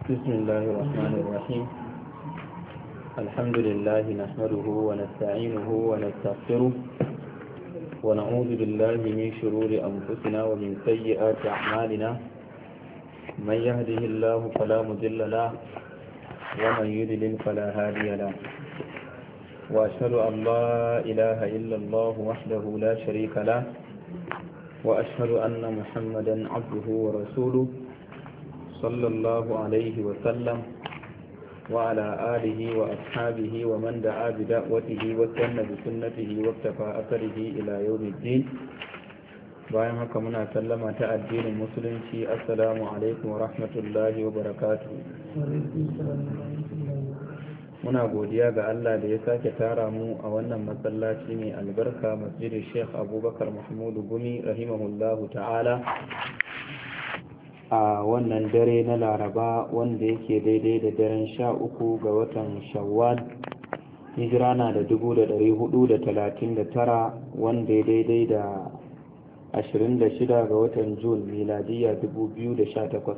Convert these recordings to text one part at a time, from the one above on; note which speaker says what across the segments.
Speaker 1: بسم الله الرحمن الرحيم. الحمد لله نحمده ونستعينه ونستغفره ونعوذ بالله من شرور أنفسنا ومن سيئات أعمالنا. من يهده الله فلا مضل له ومن يضلل فلا هادي له، وأشهد أن لا إله إلا الله وحده لا شريك له، وأشهد أن محمدا عبده ورسوله صلى الله عليه وسلم وعلى آله وأصحابه ومن دعا بدعوته واستنى بسنته واكتفى أثره إلى يوم الدين. bayan haka muna sallama ta addinin musulunci, assalamu alaikum wa rahmatullahi wa barakatuh. Muna godiya ga Allah da ya sake tara mu a wannan masallaci mai albarka, masjidin Sheikh Abubakar Mahmudu Gumi rahimahullahu ta'ala, a wannan dare na Laraba wanda yake daidai da daren 13 ga watan Shawwal, hijira na da 1439, wanda ya daidai da 26 ga watan Jun miladiyya 2018.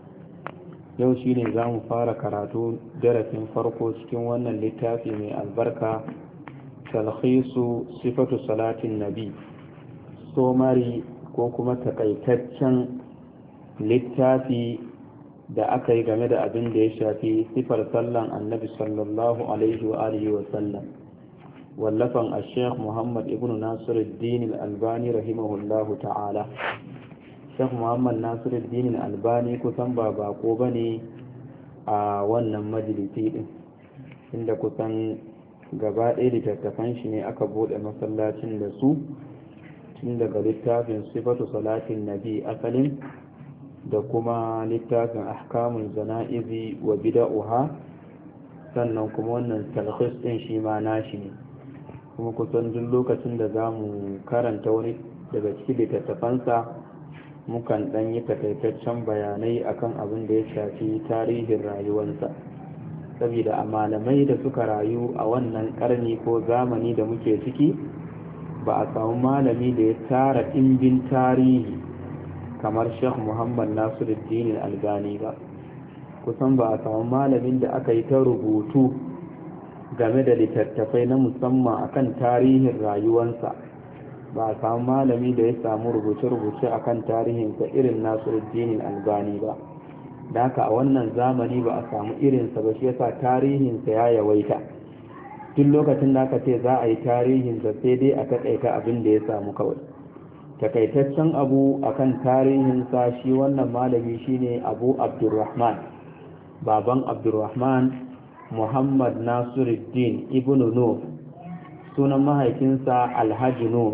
Speaker 1: yau shine za mu fara karatu darasin farko cikin wannan littafi mai albarka, talhisu sifatu salatin nabi, somari ko kuma takaitaccen littafi da aka yi game da abin da ya shafi sifar sallan annabi sallallahu alaihi wa alihi wa sallam, wallafan al-sheikh Muhammad ibn Nasiruddin al-Albani rahimahullahu ta'ala. Sheikh Muhammad Nasiruddin al-Albani kusan ba bako bane a wannan majalisi din, inda kusan gaba ɗaya littattafan shi ne aka bude masallacin da su, tun daga littafin sifatu salatin nabi asalin, da kuma littafin ahkamul jana'izi wa bida'uha, sannan kuma wannan talhis din shi ma nashi ne. kuma kusan duk lokacin da za mu karanta wani daga cikin littattafansa, mukan ɗan yi takaitaccen bayanai akan abin da ya shafi tarihin rayuwarsa, saboda a malamai da suka rayu a wannan ƙarni ko zamani da muke ciki, ba a samu malami da ya tara ɗimbin tarihi kamar Sheikh Muhammad Nasiruddin Albani ba. Kusan ba a samu malamin da aka yi ta rubutu game da littattafai na musamman akan tarihin rayuwarsa, ba a samu malami da ya samu rubuce-rubuce akan tarihinsa irin Nasiruddin Albani ba. da haka a wannan zamani ba a samu irinsa ba, shi yasa tarihinsa ya yawaita. duk lokacin da aka ce za a yi tarihinsa sai dai a taƙaita abin da ya samu kawai. takaitaccen abu akan tarihinsa, shi wannan malami shine Abu Abdurrahman, baban Abdurrahman Muhammad Nasiruddin ibn Nur, sunan mahaifinsa Alhaji Nur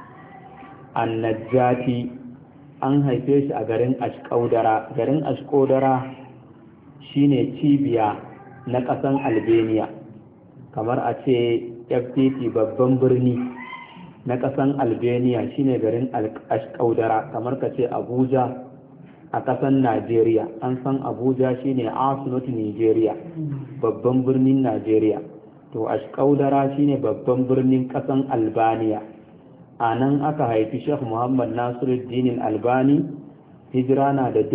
Speaker 1: An-Najjati. an haife shi a garin Ashkaudara. garin Ashkaudara shine cibiya na ƙasan Albania, kamar a ce FTT babban birni na ƙasan Albania shine garin Ashkaudara, kamar ka ce Abuja a ƙasan Najeriya. an san Abuja shine Asunot Nigeria, babban birnin Najeriya. to Ashkaudara shine babban birnin ƙasan Albania. a nan aka haifi Sheikh Muhammad Nasiruddin Albani, hijira na da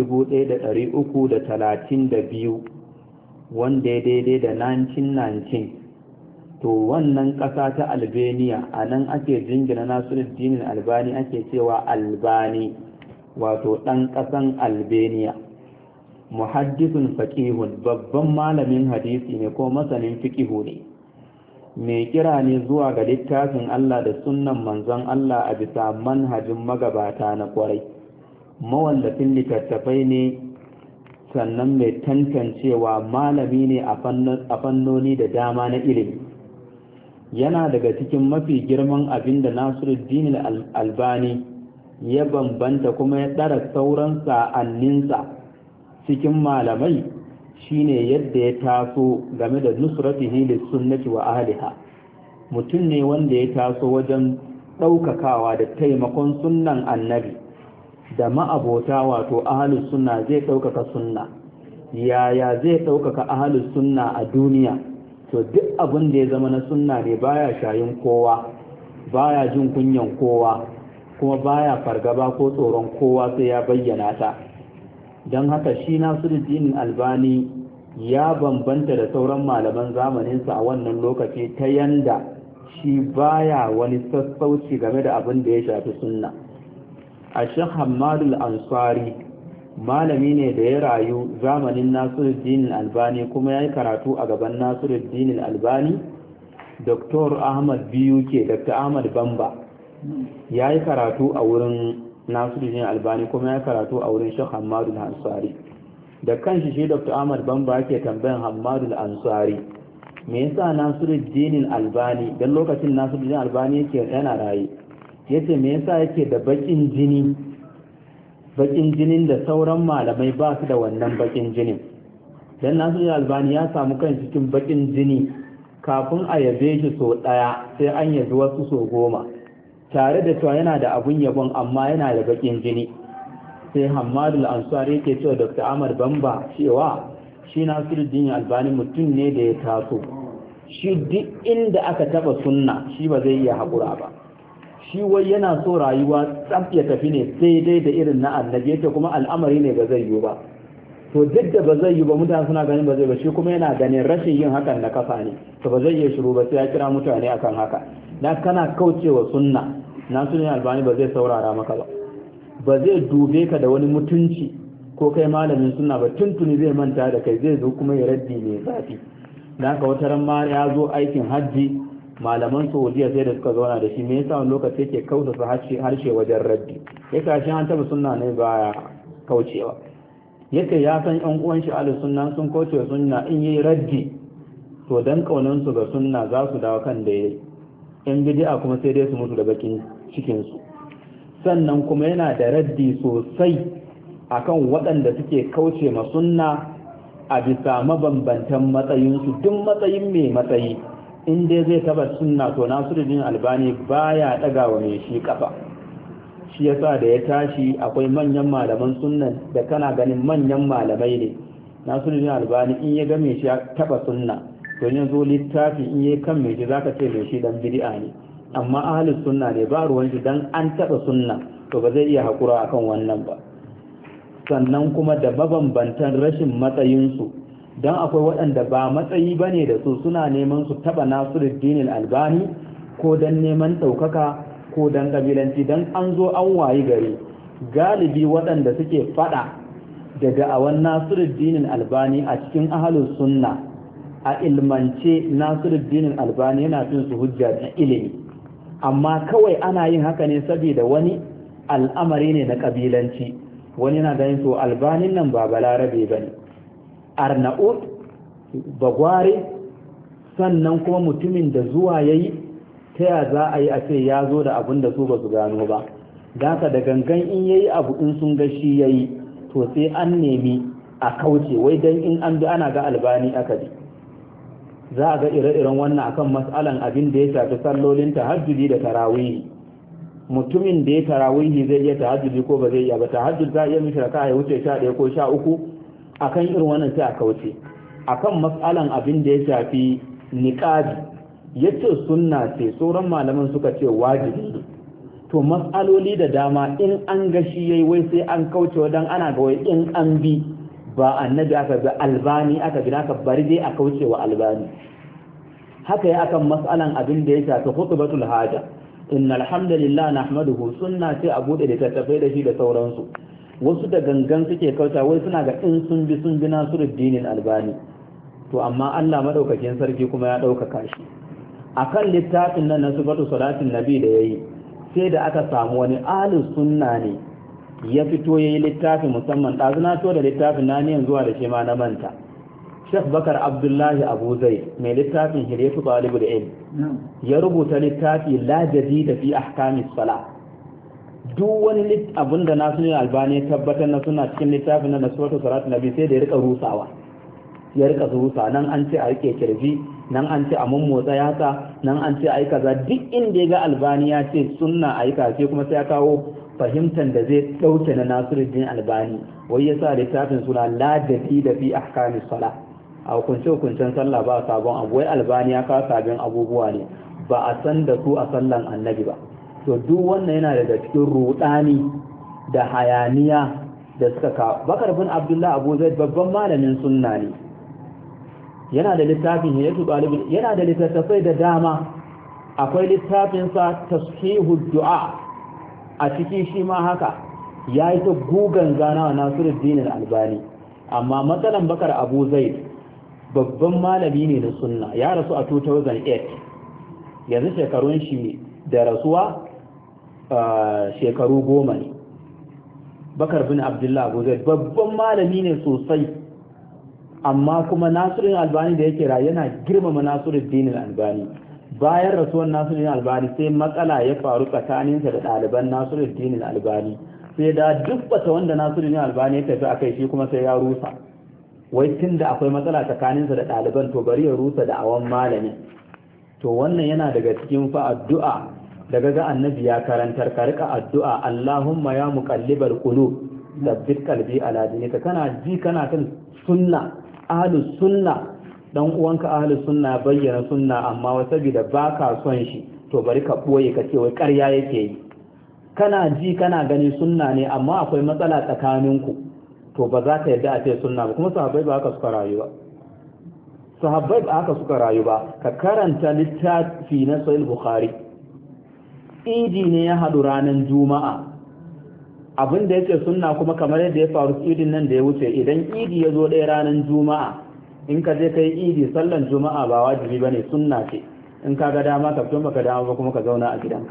Speaker 1: 1332, wanda ya daidai da 1919. to wannan ƙasa ta Albania, a nan ake jingina Nasiruddin Albani, ake cewa Albani, wato ɗan ƙasan Albania. muhaddisun faqihun, babban malamin hadisi ne ko masanin fiqihu ne, mai kira ne zuwa ga littafin Allah da sunnan manzon Allah a bisa manhajin magabata na kwarai. mawallafin littattafai ne, sannan mai tantancewa malami ne a fannoni da dama na ilimi. yana daga cikin mafi girman abin da Nasiruddin Albani ya bambanta kuma ya ɗara sauran sa'anninsa cikin malamai, shine yadda ya taso game da nusratihi lis-sunnati wa ahliha. mutum ne wanda ya taso wajen ɗaukakawa da taimakon sunnan annabi da ma'abota, wato ahlus sunna. zai ɗaukaka sunna. yaya zai ɗaukaka ahlus sunna a duniya? to duk abin da ya zama na sunna ne, baya shayin kowa, baya jin kunyan kowa, kuma baya fargaba ko tsoron kowa sai ya bayyana ta. don haka shi Nasiruddin Albani ya bambanta da sauran malaman zamaninsa a wannan lokaci ta yanda shi baya wani sassauci game da abin da ya shafi sunna. A Sheikh Hammadul Ansari malami ne da ya rayu zamanin Nasiruddin Albani kuma ya yi karatu a gaban Nasiruddin Albani. Dr. Ahmad BUK, Dr. Ahmad Bamba ya yi karatu a wurin Nasiruddin Albani kuma ya karatu a wurin Sheikh Hammadul Ansari. Da kanshi shi Dr. Ahmad Bamba yake tambayan Hammadul Ansari me yasa Nasiruddin Albani dan lokacin Nasiruddin Albani yake yana raye yace me yasa yake da bakin jinin da sauran malamai ba su da wannan bakin jinin. Dan Nasiruddin Albani ya samu kan cikin bakin jini kafin a yabe shi so daya sai an yabi wasu so 10 tare da cewa yana da abun yabon amma yana da bakin jini. Sai Hammadul Ansari yake cewa Dr. Ahmad Bamba cewa shi Nasiruddin Albani mutum ne da ya taso shi duk inda aka taba sunna shi ba zai iya haƙura ba, shi wai yana so rayuwa tsaf ya tafi ne daidai da irin na annabi yake kuma al'amari ne ba zai yi ba. To duk da ba zai yi ba mutane suna ganin ba zai ba, shi kuma yana ganin rashin yin hakan na kasa ne, to ba zai iya shiru ba sai ya kira mutane akan haka. Dan kana kaucewa sunna Nasiruddin Albani ba zai saurara maka ba zai dube ka da wani mutunci ko kai malamin sunna ba, tuntuni zai manta da kai, zai zo kuma ya raddi mai zafi. Dan haka wata ran ma ya zo aikin hajji malaman Saudiya sai da suka zauna da shi me yasa wani lokaci yake kautasa harshe wajen raddi, yake shi an taba sunna ne baya kaucewa, yake ya san ƴan uwan shi ahlus sunna sun kauce sunna in yi raddi to dan kaunan su ga sunna za su dawo kan da yayi, in bid'a kuma sai dai su mutu da bakin cikin su. Sannan kuma yana da raddi sosai akan waɗanda suke kauce ma sunna a bisa mabambantan matsayinsu. Duk matsayin mai matsayi in dai zai taba sunna to Nasiruddin Albani baya daga wa mai shi kafa. Shi yasa da ya tashi akwai manyan malaman sunna da kana ganin manyan malamai ne, Nasiruddin Albani in ya ga mai shi taba sunna to ya zo littafi in ya kan mai shi zaka ce mai shi dan bid'a ne, amma ahlus sunna ne ba ruwan shi dan an taba sunna to ba zai iya hakura akan wannan ba. Sannan kuma da mabambantan rashin matsayinsu, don akwai waɗanda ba matsayi ba ne da su suna neman su taɓa Nasiruddin Albani ko don neman ɗaukaka ko don ƙabilanci. Don an zo an wayi gari galibi waɗanda suke faɗa da da'awan Nasiruddin Albani a cikin ahlus sunna a ilmance Nasiruddin Albani yana fin su hujja da ilimi, amma kawai ana yin haka ne saboda wani al'amari ne na ƙabilanci. Wani na ganin to Albanin nan ba balarabe ba ne, Arnaud bagware, sannan kuma mutumin da zuwa ya yi ta ya za a yi a ce ya zo da abin da su ba su gano ba. Daka da gangan in ya yi abu in sun ga shi ya yi to sai an nemi a kauce, wai don in an bi ana ga Albani aka bi. Za a ga ire-iren wannan akan matsalan abin da ya shafi sallolin tahajjudi da tarawihi. Mutumin da ya tarawihi zai iya tahajjudi ko ba zai iya ba, tahajjud za a iya mishi raka'a ya wuce 11 ko 13, akan irin wannan sai a kauce. Akan matsalan abin da ya shafi niqabi yace sunna ce, sauran malaman suka ce wajibi ne. To matsaloli da dama in an ga shi yayi wai sai an kauce wadan ana ga wai in an bi ba annabi aka ga Albani aka bi, aka bari dai a kauce wa Albani. Haka ya akan matsalan abin da ya shafi khutbatul haja, innal hamdalillah nahmaduhu sunna ce a bude da tattafai da shi da sauransu. Wasu da gangan suke kauta wai suna ga in sun bi Nasiruddin Albani. To amma Allah madaukakin sarki kuma ya daukaka shi akan littafin nan na sifatu salatin nabi da yayi, sai da aka samu wani ahlus sunna ne ya fito yayi littafin musamman. Dazuna to da littafin na ne zuwa da shi ma na manta, Sheikh Bakar Abdullahi Abu Zaid mai littafin Hilyatu Talibul Ilm ya rubuta littafi la jadida fi ahkamis salah. Duk wani abinda Nasiruddin Albani ya tabbatar na suna cikin littafin na sifatu salatin nabi sai da ya rika rusawa, ya rika rusa nan an ce a rike kirji, nan an ce a mummotsa yatsa, nan an ce a yi kaza. Duk inda ya ga Albani ya ce sunna a yi kace kuma sai ya kawo fahimtar da zai ɗauke na Nasiruddin Albani, wai ya sa littafin suna la jadida fi ahkamis salah. A hukunce-hukuncen sallah ba sabon abu, wai Albani ya kawo sabon abubuwa ne ba a san da su a sallan annabi ba. To duk wannan yana daga cikin rudani da hayaniya da suka kawo. Bakar bin Abdullah Abu Zaid babban malamin sunna ne, yana da littafin Hidayatul Talibin, yana da littattafai da dama. Akwai littafinsa Tashihud Du'a, a ciki shi ma haka ya yi ta gugan gana wa Nasiruddin Albani. Amma matsalan Bakar Abu Zaid babban malami ne na sunna, ya rasu a 2008, yanzu shekarun shi da rasuwa shekaru 10 ne. Bakar bin Abdullah Abu Zaid babban malami ne sosai, amma kuma Nasiruddin Albani da yake rayu yana girmama Nasiruddin Albani. Bayan rasuwar Nasiruddin Albani sai matsala ya faru tsakaninsa da ɗaliban Nasiruddin Albani, sai da duk wata wanda Nasiruddin Albani ya tafi akai shi kuma sai ya rusa. Wai tunda akwai matsala tsakaninsa da ɗaliban to bari ya rusa da awan malami. To wannan yana daga cikin fa addu'a daga ga annabi ya karantar, ka rika addu'a Allahumma ya muqallibal qulub thabbit qalbi ala dinika. Kana ji kana kan sunna, ahlus sunna, dan uwanka ahlus sunna bayyana sunna, amma wai saboda baka son shi to bari ka boye ka ce wai ƙarya yake yi. Kana ji kana gani sunna ne, amma akwai matsala tsakaninku, to ba za ka yarda a ce sunna ba. Kuma sahabbai ba haka suka rayu ba, sahabbai ba haka suka rayu ba. Ka karanta littafi na Sahih Bukhari, idi ne ya haɗu ranar Juma'a, abin da yake sunna kuma kamar yadda ya faru idin nan da ya wuce, idan idi ya zo ɗaya ranar Juma'a, in ka je kai idi sallan Juma'a ba wajibi bane, sunna ce. In ka ga dama ka fito, baka dama ba kuma ka zauna a gidanka.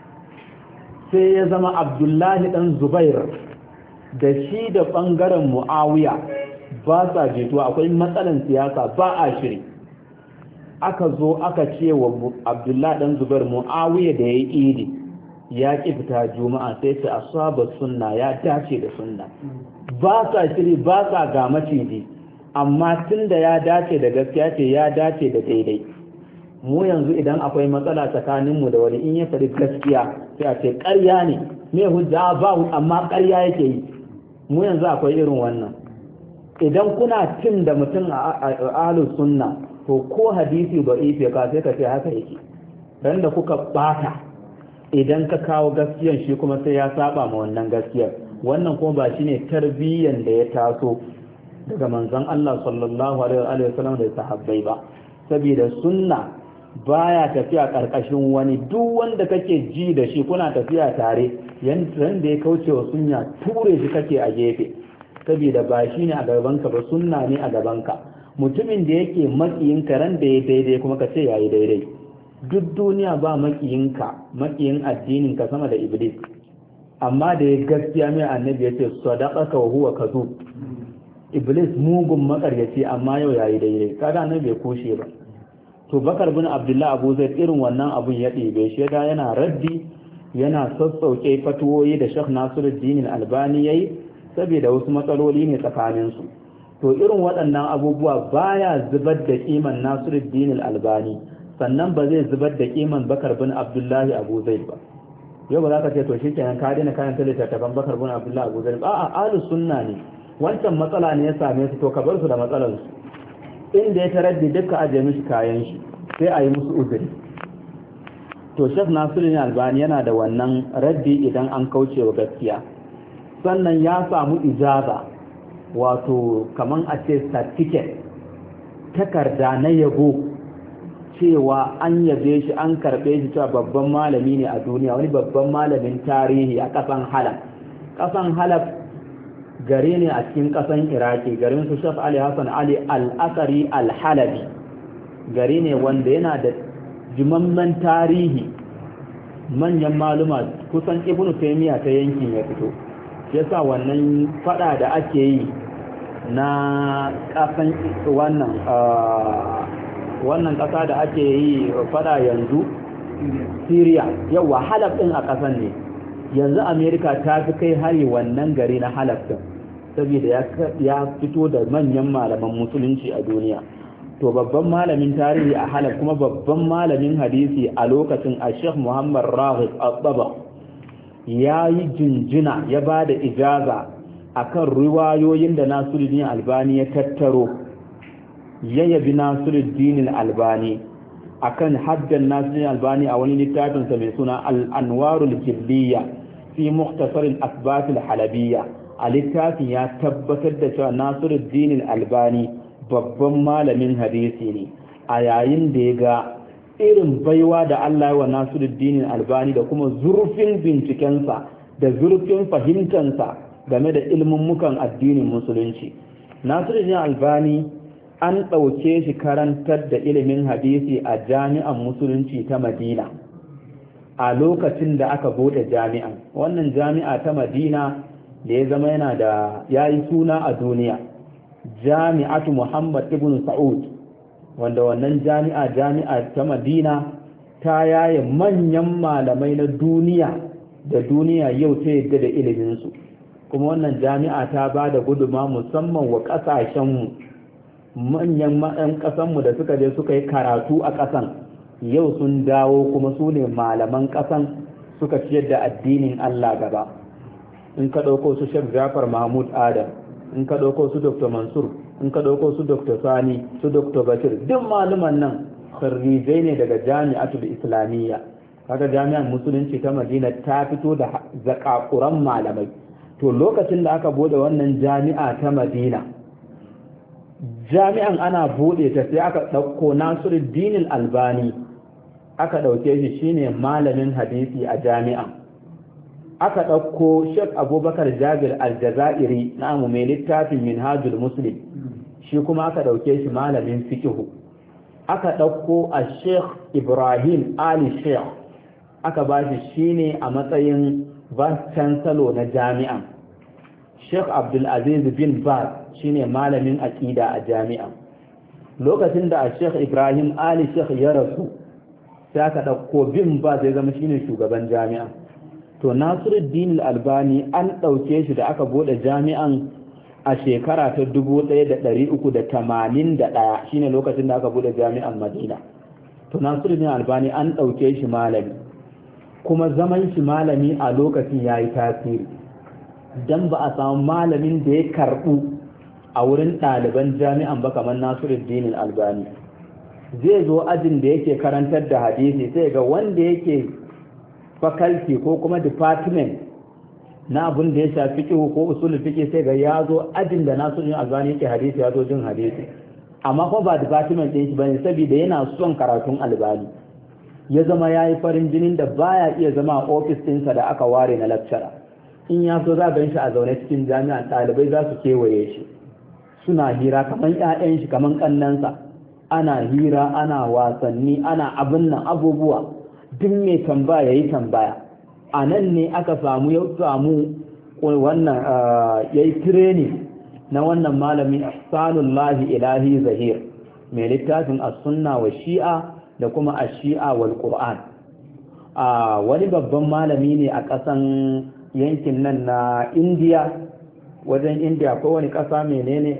Speaker 1: Sai ya zama Abdullahi dan Zubair da shi da bangaren Muawiya ba sa jituwa, akwai matsalan siyasa, ba a shiri. Aka zo aka ce wa Abdullahi dan Zubair, Muawiya da yayi idi ya ki fita Juma'a, sai ce asaba sunna, ya dace da sunna. Ba sa shiri, ba sa ga maciji, amma tunda ya dace da gaskiya ce, ya dace da daidai. Mu yanzu idan akwai matsala tsakaninmu da wani, in ya faɗi gaskiya sai a ce ƙarya ne, me hujja ba, amma ƙarya yake yi. Mu yanzu akwai irin wannan. Idan kuna tin da mutum a ahlus sunna, to ko hadisi ba ife ka sai ka ce haka yake. Dan da kuka bata, idan ka kawo gaskiyan shi kuma sai ya saba ma wannan gaskiyar. Wannan kuma ba shine tarbiyyan da ya taso daga manzon Allah sallallahu alaihi wasallam da sahabbai ba. Saboda sunna baya tafiya karkashin wani, duk wanda kake ji da shi kuna tafiya tare, yanda ya kauce wa sunna ture shi kake a gefe, saboda ba shine a gabanka ba, sunna ne a gabanka. Mutumin da yake makiyinka ran da ya daidai kuma ka ce yayi daidai. Duk duniya ba makiyin addinin ka sama da Iblis, amma da ya gaskiya mai annabi ya ce sadaqaka wa huwa kadhub. Iblis mugun makaryaci, amma yau yayi daidai, kaga annabi bai kushe ba. To Bakar bin Abdullah Abu Zaid irin wannan abun ya ɗebe shi, da yana raddi, yana sassauke fatuwoyi da Sheikh Nasiruddin Albani yayi, saboda wasu matsaloli ne tsakaninsu. To irin waɗannan abubuwa baya zubar da kiman Nasiruddin Albani, sannan ba zai zubar da kiman Bakar bin Abdullah Abu Zaid ba. Yau ba za ka ce to shikenan ka daina kayan littattafan Bakar bin Abdullah Abu Zaid ba. A'a, ahlus sunna ne, wancan matsala ne ya same su, to ka bar su da matsalar su. Inda ya taraddi duka aje mishi kayan shi, sai a yi musu uzuri. To Sheikh Nasiruddin Albani yana da wannan raddi idan an kauce wa gaskiya. Sannan ya samu ijaza, wato kaman a ce certificate, takarda na yabo, cewa an yabe shi, an karbe shi cewa babban malami ne a duniya, wani babban malamin tarihi a ƙasan Halab. Ƙasan Halab gari ne a cikin ƙasan Iraki, garin su Sheikh Ali Hassan Ali Al-Asari Al-Halabi. Gari ne wanda yana da jimamman tarihi, manyan maluma, kusan Ibn Taymiyyah ta yankin ya fito. Shi yasa wannan fada da ake yi na ƙasan wannan ƙasa da ake yi fada yanzu, Syria, yawa Halab din a ƙasan ne. Yanzu Amerika ta fi kai hari wannan gari na Halab din, saboda ya fito da manyan malaman musulunci a duniya. To babban malamin tarihi a Halab kuma babban malamin hadisi a lokacin, a Sheikh Muhammad Raghib Al-Tabaq, ya yi jinjina, ya ba da ijaza akan riwayoyin da Nasiruddin Albani ya tattaro, ya yabi Nasiruddin Albani akan haddan Nasiruddin Albani a wani littafinsa mai suna Al-Anwarul Jibliya fi Mukhtasar al-Athbat al-Halabiyya. a littafin ya tabbatar da cewa Nasiruddin Albani babban malamin hadisi ne, a yayin da ya ga irin baiwa da Allah ya wa Nasiruddin Albani da kuma zurfin bincikensa da zurfin fahimtansa game da ilmummukan addinin musulunci. Nasiruddin Albani an ɗauke shi karantar da ilimin hadisi a jami'an musulunci ta Madina a lokacin da aka bude jami'an. Wannan jami'a ta Madina da ya zama yana da yayi suna a duniya, Jami'atu Muhammad ibn Saud, wanda wannan jami'a ta Madina ta yaye manyan malamai na duniya da duniya yau ta yadda da iliminsu. Kuma wannan jami'a ta ba da guduma musamman wa ƙasashenmu, manyan ma'an ƙasanmu da suka je suka yi karatu a ƙasan, yau sun dawo kuma su ne malaman ƙasan suka ciyar da addinin Allah gaba. In ka ɗauko su Sheikh Jafar Mahmud Adam, in ka ɗauko su Dr. Mansur, in ka ɗauko su Dr. Sani, su Dr. Bashir, duk malaman nan sarrijai ne daga Jami'atul Islamiyya. Kaga jami'an musulunci ta Madina ta fito da zakakuran malamai. To lokacin da aka bude wannan jami'a ta Madina, jami'an ana bude ta sai aka ɗauko Nasiruddin Albani, aka ɗauke shi shine malamin hadisi a jami'an. Aka ɗauko Sheikh Abubakar Jabir Aljazairi na mai littafin Minhajul Muslim, shi kuma aka ɗauke shi malamin fiqh. Aka ɗauko a Sheikh Ibrahim Ali Sheikh, aka ba shi shine a matsayin vice chancellor na jami'an. Sheikh Abdul Aziz bin Baz shine malamin aqida a jami'an. Lokacin da Sheikh Ibrahim Ali Sheikh ya rasu, sai aka ɗauko bin Baz ya zama shine shugaban jami'an. To Nasiruddin Albani an ɗauke shi da aka bude jami'an a shekara ta 1381, shine lokacin da aka bude jami'an Madina. To Nasiruddin Albani an ɗauke shi malami, kuma zaman shi malami a lokacin yayi tasiri, dan ba a samu malamin da ya karɓu a wurin ɗaliban jami'an ba kamar Nasiruddin Albani. Zai zo ajin da yake karantar da hadisi sai ga wanda yake faculty ko kuma department na abin da ya shafi fiqh ko usul fiqh sai ga ya zo ajin da Nasiruddin Albani yake hadisi, ya zo jin hadisi, amma kuma ba department ɗin shi bane, saboda yana son karatun Albani. Ya zama yayi farin jinin da baya iya zama a office ɗinsa da aka ware na lecturer. In ya so za gan shi a zaune cikin jami'a, ɗalibai za su kewaye shi suna hira kamar ƴaƴan shi kamar ƙannansa, ana hira ana wasanni ana abin nan abubuwa, duk mai tambaya yayi tambaya. A nan ne aka samu wannan yayi training na wannan malami Ihsanullahi Ilahi Zahir mai littafin as-sunna wa shi'a da kuma ash-shi'a wal Qur'an. Wani babban malami ne a ƙasan yankin nan na India, wajen India ko wani ƙasa menene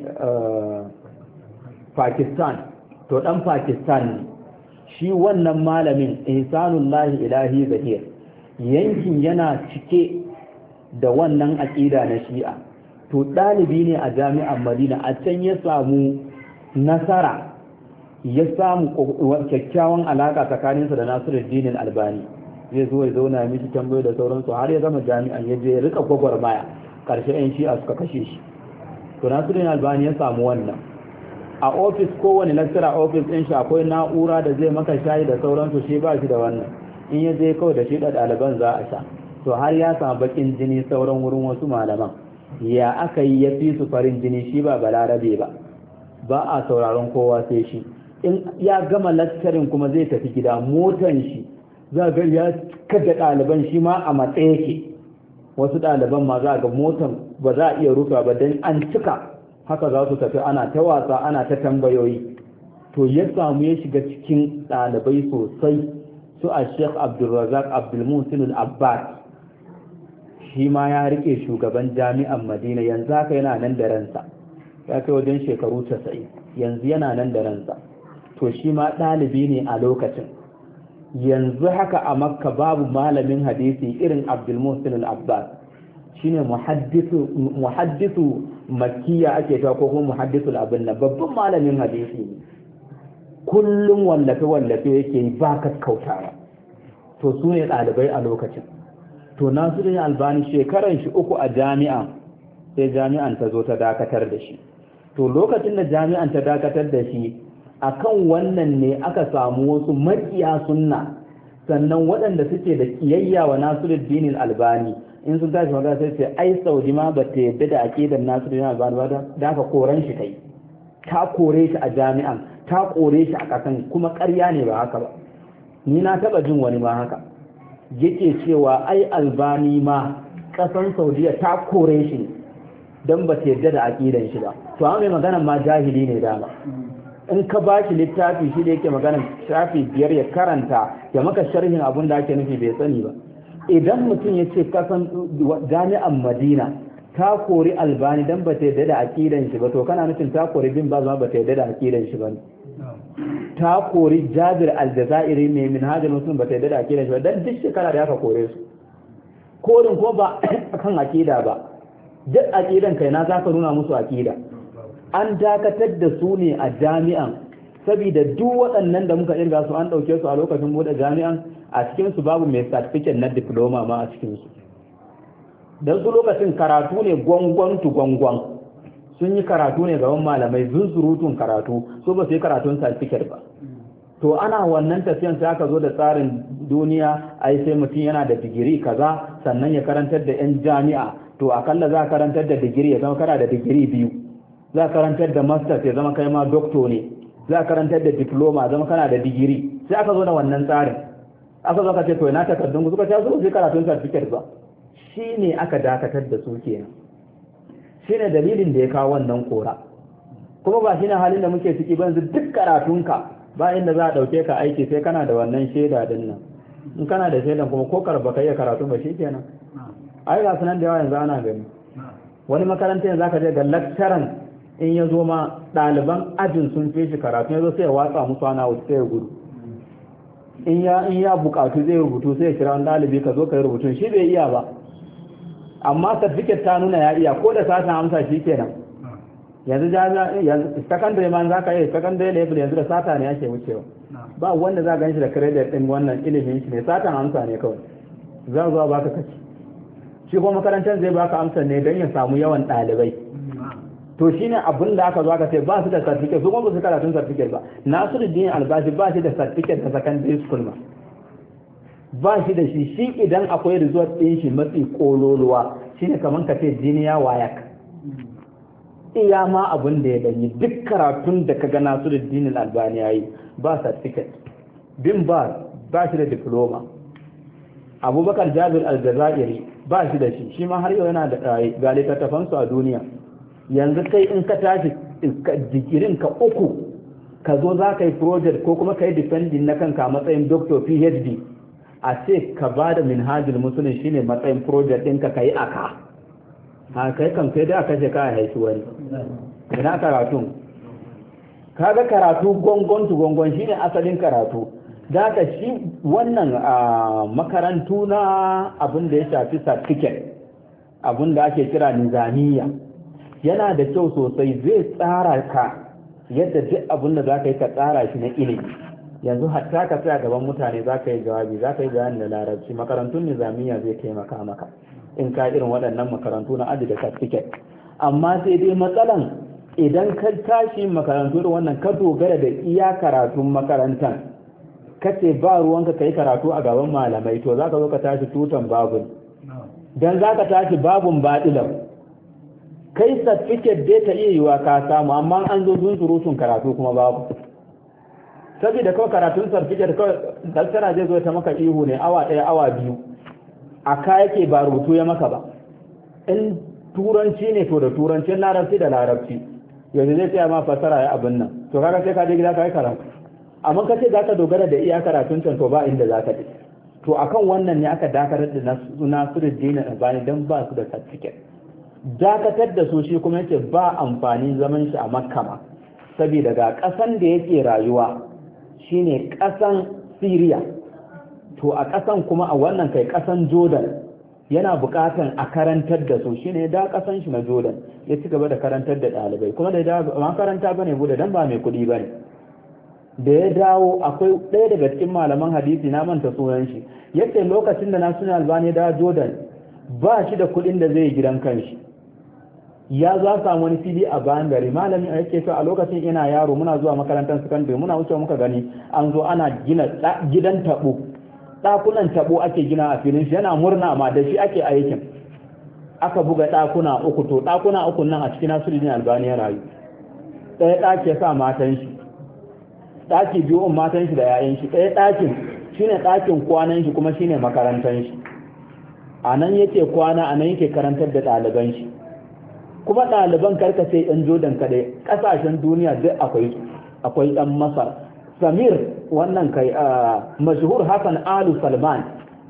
Speaker 1: Pakistan. To dan Pakistan ne shi wannan malamin Ihsanullahi Ilahi Zahir. Yankin yana cike da wannan aƙida na shi'a. To ɗalibi ne a jami'ar Madina, a can ya samu nasara, ya samu kyakkyawan alaƙa tsakaninsa da Nasiruddin Albani. Zai zo ya zauna miki tambayo da sauransu har ya zama jami'an, ya je ya rika gwagwarmaya, ƙarshe 'yan shi'a suka kashe shi. To Nasiruddin Albani ya samu wannan. A ofis kowane lecturer ofis ɗin shi akwai na'ura da zai maka shayi da sauransu, shi ba shi da wannan. In ya je kawai da shi da ɗaliban za a sha. To har ya samu bakin jini sauran wurin wasu malaman. Ya aka yi ya fi su farin jini, shi ba balarabe ba a sauraron kowa sai shi. In ya gama lecturing kuma zai tafi gida, motan shi za ga ya kada ɗaliban shi ma a matsayi yake. Wasu ɗaliban ma za ga motan ba za a iya rufe ba don an cika, haka za su tafi ana ta wasa ana ta tambayoyi. To ya samu ya shiga cikin ɗalibai sosai, su a Sheikh Abdulrazak Abdulmuhsin Al-Abbas, shi ma ya rike shugaban jami'an Madina, yanzu haka yana nan da ransa, ya kai wajen shekaru 90, yanzu yana nan da ransa. To shi ma ɗalibi ne a lokacin. Yanzu haka a Makka babu malamin hadisi irin Abdulmuhsin Al-Abbas, shine muhaddisu makkiya ake ta ko kuma muhaddisul abin nan, babban malamin hadisi ne. Kullum wallafe yake yi ba kakkautawa. To su ne ɗalibai a lokacin. To Nasiruddin Albani shekaran shi 3 a jami'a sai jami'an ta zo ta dakatar da shi. To lokacin da jami'an ta dakatar da shi akan wannan ne aka samu wasu makiya sunna sannan waɗanda suke da kiyayya wa Nasiruddin Albani in sun tashi magana sai ce ai Saudi ma ba ta yadda da aqidar Nasiruddin Albani ba da aka koran shi kai, ta kore shi a jami'an, ta kore shi a kasan, kuma ƙarya ne ba haka ba. Ni na taba jin wani ma haka yake cewa ai Albani ma kasan Saudiya ta kore shi dan ba ta yadda da aqidan shi ba. To an mai magana ma jahili ne dama. In ka ba shi littafi shi da yake magana shafi 5 ya karanta ya maka sharhin abin da ake nufi bai sani ba. Idan mutum ya ce kasan jami'an Madina ta kori Albani dan ba ta yadda da aqidan shi ba, to kana nufin ta kori bin ba ta yadda da aqidan shi ba ne. Ta kori Jabir Aljazairi mai Minhajul Muslim ba ta yadda da aqidan shi ba, dan duk shekara da aka kore su. Korin ko ba kan aqida ba, duk aqidan kai na zaka nuna musu aqida. An dakatar da su ne a jami'an saboda duk waɗannan da muka irga su an ɗauke su a lokacin buɗe jami'an, a cikinsu babu mai certificate na diploma ma a cikinsu. Don su lokacin karatu ne gwangwan tu gwangwan, sun yi karatu ne gaban malamai zunzurutun karatu, so ba su yi karatun certificate ba. To ana wannan tafiyan sai aka zo da tsarin duniya, ai sai mutum yana da digiri kaza sannan ya karantar da 'yan jami'a, to akalla za a karantar da digiri ya zama kana da digiri 2. za karantar da masters ya zama kai ma doctor ne, za karantar da diploma zama kana da digiri. Sai aka zo da wannan tsarin, aka zo ka ce to ina takardun ku, suka ce su sai karatun certificate ba. Shine aka dakatar da su kenan, shine dalilin da ya kawo wannan kora. Kuma ba shine halin da muke ciki ba, yanzu duk karatunka ba inda za a dauke ka aiki sai kana da wannan shaida din nan. In kana da shaidan kuma ko karba kai karatu ba shikenan. Ai ga sunan da yawa yanzu ana gani, wani makaranta yanzu zaka je ga lecturer in ya zo ma ɗaliban ajin sun fi shi karatu, ya zo sai ya watsa musu ana wuce sai ya gudu. In ya bukatu zai rubutu sai ya kira wani ɗalibi ka zo ka yi rubutun, shi bai iya ba, amma certificate ta nuna ya iya, ko da satan amsa shi kenan. Yanzu secondary man za ka yi secondary level yanzu da sata ne ake wucewa, ba wanda za gan shi da credit ɗin wannan ilimin shi ne, satan amsa ne kawai, za zuwa baka kaci. Shi kuma makarantar zai baka amsa ne don ya samu yawan ɗalibai. To shi ne abin da aka zo aka ce ba su da certificate, su kuma ba su karatun certificate ba. Nasiruddin Albani ba shi da certificate na secondary school ba shi da shi idan akwai result ɗin shi matsi kololuwa shine kamar ka ce jiniya wayak. Iya ma abin da ya danyi duk karatun da ka ga Nasiruddin Albani yayi ba certificate. Bin ba shi da diploma. Abubakar Jabir Aljazairi ba shi da shi ma har yau yana da ga littattafansu a duniya. Yanzu kai in ka tashi digirin ka 3 ka zo za ka yi project ko kuma ka yi defending na kanka matsayin doctor PhD, a ce ka ba da Minhajul Muslim shine matsayin project ɗinka ka yi aka. Kai kan kai da aka ce ka haifi wani. Ina karatun? Kaga karatu gongon tu gongon shine asalin karatu. Da ka shi wannan makarantu na abin da ya shafi certificate, abin da ake kira nizamiya, yana da kyau sosai, zai tsara ka yadda duk abin da za ka yi ka tsara shi na ilimi. Yanzu hatta ka tsaya gaban mutane za ka yi jawabi, za ka yi bayani da larabci, makarantun nizamiya zai taimaka maka in ka irin waɗannan makarantu na aji da certificate. Amma sai dai matsalan idan ka tashi makarantu da wannan ka dogara da iya karatun makarantar, ka ce ba ruwanka ka yi karatu a gaban malamai, to za ka zo ka tashi tutan babun, don za ka tashi babun baɗilan. Kai certificate dai ta iya yiwa ka samu, amma an zo surutun karatu kuma babu. Saboda kawai karatun certificate kawai daltara zai zo ta maka ihu ne awa 1 awa 2, a ka yake ba rubutu ya maka ba. In turanci ne to da turancin, larabci da larabci, yanzu zai tsaya ma fasara ya abin nan, to kaga sai ka je gida ka yi karatu. Amma ka ce za ka dogara da iya karatun can, to ba inda za ka je. To akan wannan ne aka dakatar da Nasiruddin Albani dan ba su da certificate. Dakatar da su shi kuma yace ba amfani zaman shi a Makka ma, saboda ga ƙasan da yake rayuwa shine ƙasan Syria, to a ƙasan kuma a wannan kai ƙasan Jordan yana buƙatan a karantar da su, shine da ƙasan shi na Jordan ya ci gaba da karantar da ɗalibai, kuma da ya makaranta bane bude dan ba mai kuɗi bane. Da ya dawo akwai ɗaya daga cikin malaman hadisi, na manta sunan shi, yace lokacin da Nasiruddin Albani da Jordan ba shi da kuɗin da zai gidan kanshi, ya za samu wani fili a bayan gari, malamin a yake a lokacin ina yaro muna zuwa makarantar sakandare muna wuce muka gani an zo ana gina gidan tabo, ɗakunan tabo ake gina a filin shi, yana murna ma da shi ake aikin. Aka buga ɗakuna uku, to ɗakuna uku nan a cikin Nasiruddin Albani ya rayu. Ɗaya ɗaki ya sa matan shi, ɗaki biyu matan shi da 'ya'yan shi, ɗaya ɗakin shine ɗakin kwanan shi kuma shine makarantar shi. A nan yake kwana, a nan yake karantar da ɗaliban shi. Kuma ɗaliban karka sai ɗan Jordan kaɗai, ƙasashen duniya duk akwai ɗan Masar. Samir wannan kai mashhur Hassan Alu Salman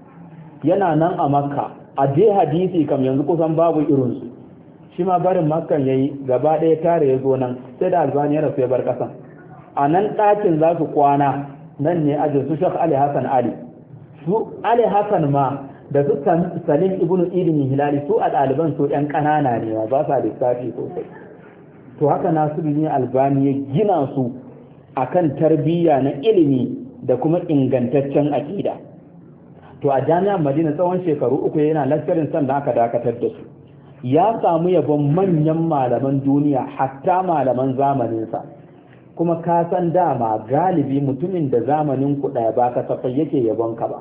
Speaker 1: yana nan a Makka. A je hadisi kam yanzu kusan babu irinsu. Shi ma barin Makkan yayi gaba ɗaya tare ya zo nan, sai da Albani ya rasu ya bar ƙasan. A nan ɗakin za su kwana, nan ne ajin su Sheikh Ali Hassan Ali. Su Ali Hassan ma da su Salim ibn Idin Hilali su a ɗaliban su ɗan ƙanana ne ba sa lissafi sosai. To haka Nasiruddin Albani ya gina su akan tarbiyya na ilimi da kuma ingantaccen aƙida. To a jami'ar Madina tsawon shekaru 3 yana lecturing sanda aka dakatar da su. Ya samu yabon manyan malaman duniya hatta malaman zamaninsa. Kuma ka san dama galibi mutumin da zamanin ku ɗaya ba kasafai yake yabon ka ba.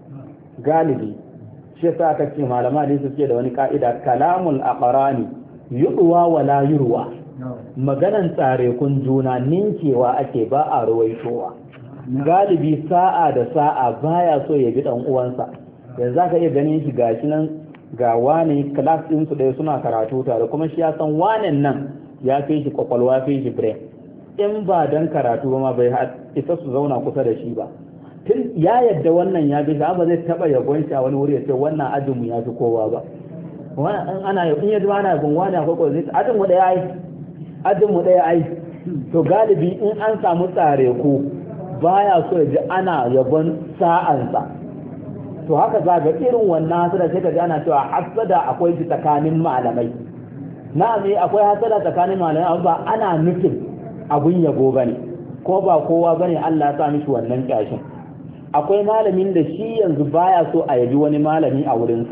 Speaker 1: Galibi shi yasa aka ce malama ne suke da wani ka'ida, kalamul aqrani yu'wa wala yurwa. Maganan tsare kun juna ninkewa ake ba a ruwaitowa. Galibi sa'a da sa'a baya so ya bi dan uwansa. Yanzu zaka iya ganin shi gashi nan ga wani class din su dai suna karatu tare, kuma shi ya san wanen nan ya fi shi kwakwalwa, fi shi brain. In ba dan karatu ba ma bai isa su zauna kusa da shi ba. Tun ya yadda wannan ya bi ba zai taba yabon shi a wani wuri ya ce wannan ajinmu ya fi kowa ba. Wannan ana in ya ji ana yabon wani akwai ko zai ajinmu ɗaya ai, ajinmu ɗaya ai. To galibi in an samu tsare ku baya so ya ji ana yabon sa'ansa. To haka za ga irin wannan hasada sai ka ji ana cewa hasada akwai shi tsakanin malamai. Na'am akwai hasada tsakanin malamai amma ba ana nufin abun yabo bane, ko ba kowa bane Allah ya sa mishi wannan kyashin. Akwai malamin da shi yanzu baya so a yabi wani malami a wurinsa,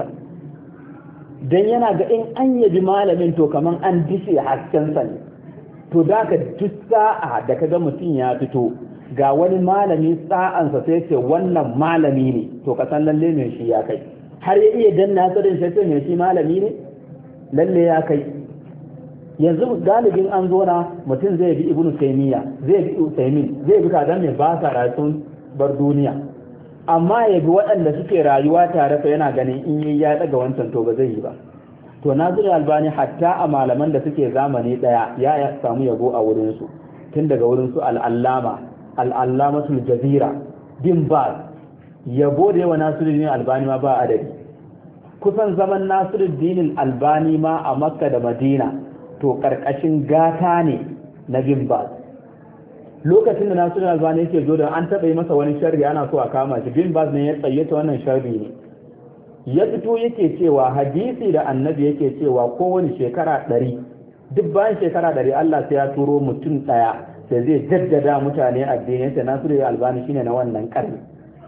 Speaker 1: don yana ga in an yabi malamin to kaman an dishe haskensa ne. To da ka duk sa'a da ka ga mutum ya fito ga wani malami sa'ansa sai ce wannan malami ne, to ka san lalle ne shi ya kai. Har ya iya danna sadin sai ne shi malami ne, lalle ya kai. Yanzu galibin an zo na mutum zai bi Ibn Taymiyyah, zai bi Usaimin, zai bi kadan mai ba sa rayuwar bar duniya, amma ya bi waɗanda suke rayuwa tare fa yana ganin in yi ya daga wancan to ba zai yi ba. To Nasiruddin Albani hatta a malaman da suke zamani daya ya samu yabo a wurin su, tun daga wurin su al-Allamatul Jazira bin Baz, yabo da yawa Nasiruddin Albani ma ba adadi. Kusan zaman Nasiruddin Albani ma a Makka da Madina to karkashin gata ne na bin Baz. Lokacin da Nasiruddin Albani yake Jordan an taɓa yi masa wani sharri ana so a kama shi, bin Baz ne ya tsayyata wannan sharri ne. Ya fito yake cewa hadisi da annabi yake cewa kowane shekara 100 duk bayan shekara 100 Allah sai ya turo mutum ɗaya da zai jaddada mutane addini. Sai Nasiruddin Albani shine na wannan ƙarni.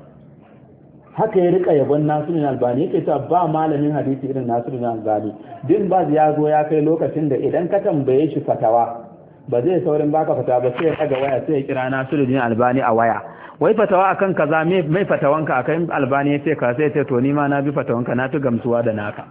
Speaker 1: Haka ya rika yabon Nasiruddin Albani yake cewa ba malamin hadisi irin Nasiruddin Albani. Bin Baz ya zo ya kai lokacin da idan ka tambaye shi fatawa ba zai saurin baka fatawa ba, sai ya ɗaga waya sai ya kira Nasiruddin Albani a waya. Wai fatawa akan kaza mai fatawanka akan Albani yace ka sai ce to ni ma na bi fatawanka na fi gamsuwa da naka.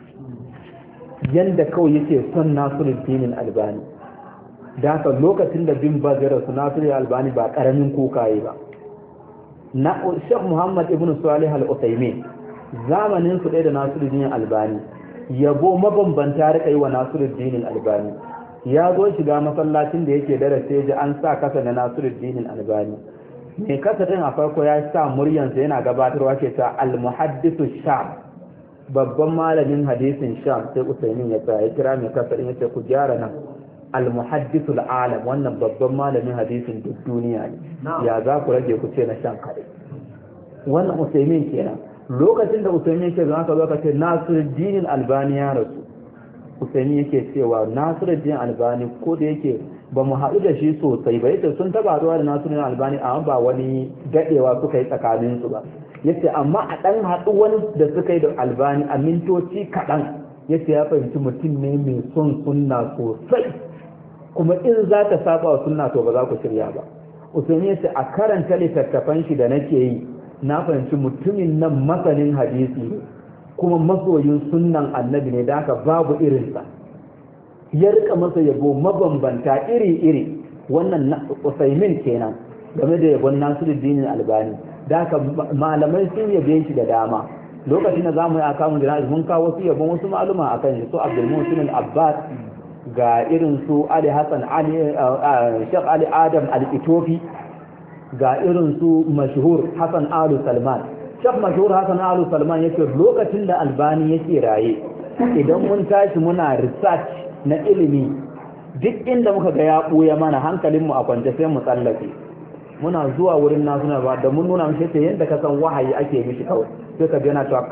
Speaker 1: Yanda kawai yake son Nasiruddin Albani. Da haka lokacin da bin Baz ya rasu Nasiruddin Albani ba karamin kokaye ba. Na Sheikh Muhammad ibn Salih al-Uthaymeen zamanin su ɗaya da Nasiruddin Albani, yabo mabambanta rika yi wa Nasiruddin Albani. Ya zo shiga masallacin da yake darasi ji an sa kasa na Nasiruddin Albani. Me kasa din a farko ya sa muryansa yana gabatarwa ke ta al-muhaddithu Sham, babban malamin hadisin Sham. Sai Usaimin ya tsaya ya kira mai kasa din yace ku gyara nan, al-muhaddithu al-alam, wannan babban malamin hadisin duk duniya ne, ya za ku rage ku ce na Sham kadai. Wannan Usaimin kenan. Lokacin da Usaimin yake zama ka zo ka ce Nasiruddin Albani ya rasu, Usaimin yake cewa Nasiruddin Albani ko da yake ba mu haɗu da shi sosai ba, yace sun taba haɗuwa da Nasiruddin Albani amma ba wani daɗewa suka yi tsakanin su ba. Yace amma a ɗan haɗu wani da suka yi da Albani a mintoci kaɗan yace ya fahimci mutum ne mai son sunna sosai, kuma in za ta saba wa sunna to ba za ku shirya ba. Usaimin yace a karanta littattafan shi da nake yi na fahimci mutumin nan masanin hadisi kuma masoyin sunnan annabi ne, da haka babu irinsa. Ya rika masa yabo mabambanta iri-iri, wannan Usaimin kenan game da yabon Nasiruddin Albani. Da haka malamai sun yabe shi da dama. Lokacin da zamu yi akamun jana'iz mun kawo wasu yabon wasu maluma akan shi, su Abdul Muhsin Al-Abbas, ga irin su Ali Hassan Ali Sheikh Ali Adam Al-Itofi, ga irin su mashhur Hassan Alu Salman. Sheikh mashhur Hassan Alu Salman yake lokacin da Albani yake raye, idan mun tashi muna research na ilimi, duk inda muka ga ya buya mana hankalinmu a kwance sai mu tsallake. Muna zuwa wurin nasu na ba da mun nuna mishi sai yanda ka san wahayi ake mishi kawai, sai ka gana cewa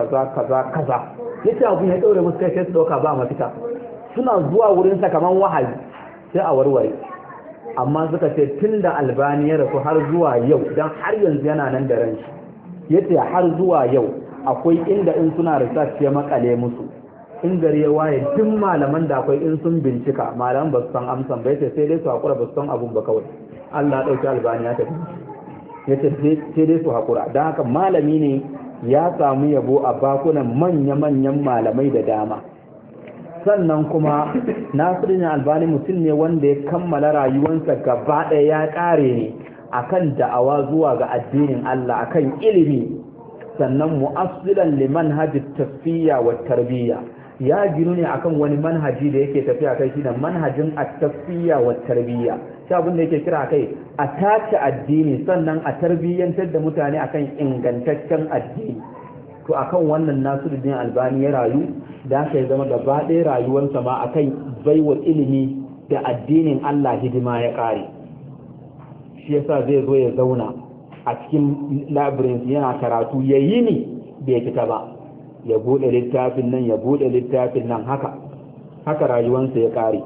Speaker 1: kaza yace abu ya daure musu kai sai su dauka ba mafita. Suna zuwa wurin sa kaman wahayi sai a warware. Amma suka ce tunda Albani ya rasu har zuwa yau, dan har yanzu yana nan da ran shi, yace har zuwa yau akwai inda in suna research ya makale musu, in gari ya waye duk malaman da akwai in sun bincika malaman ba su san amsan ba, yace sai dai su hakura ba su san abun ba kawai, Allah ɗauki Albani ya tafi. Yace sai dai su hakura. Dan haka malami ne ya samu yabo a bakunan manya-manyan malamai da dama. Sannan kuma Nasiruddin Albani mutum ne wanda ya kammala rayuwarsa gaba ɗaya ya ƙare ne akan da'awa zuwa ga addinin Allah, akan ilimi. Sannan mu'assilan liman hajji tasfiya wa tarbiyya, ya ginu ne akan wani manhaji da yake tafiya kai shi da manhajin at-tasfiya wa tarbiyya. Shi abin da yake kira kai a tace addini sannan a tarbiyyantar da mutane akan ingantaccen addini. To akan wannan Nasiruddin Albani ya rayu, da aka zama gaba ɗaya rayuwarsa ma akan baiwa ilimi da addinin Allah hidima ya ƙare. Shi yasa zai zo ya zauna a cikin labirin yana karatu ya yi ni bai fita ba, ya buɗe littafin nan ya buɗe littafin nan, haka rayuwarsa ya ƙare.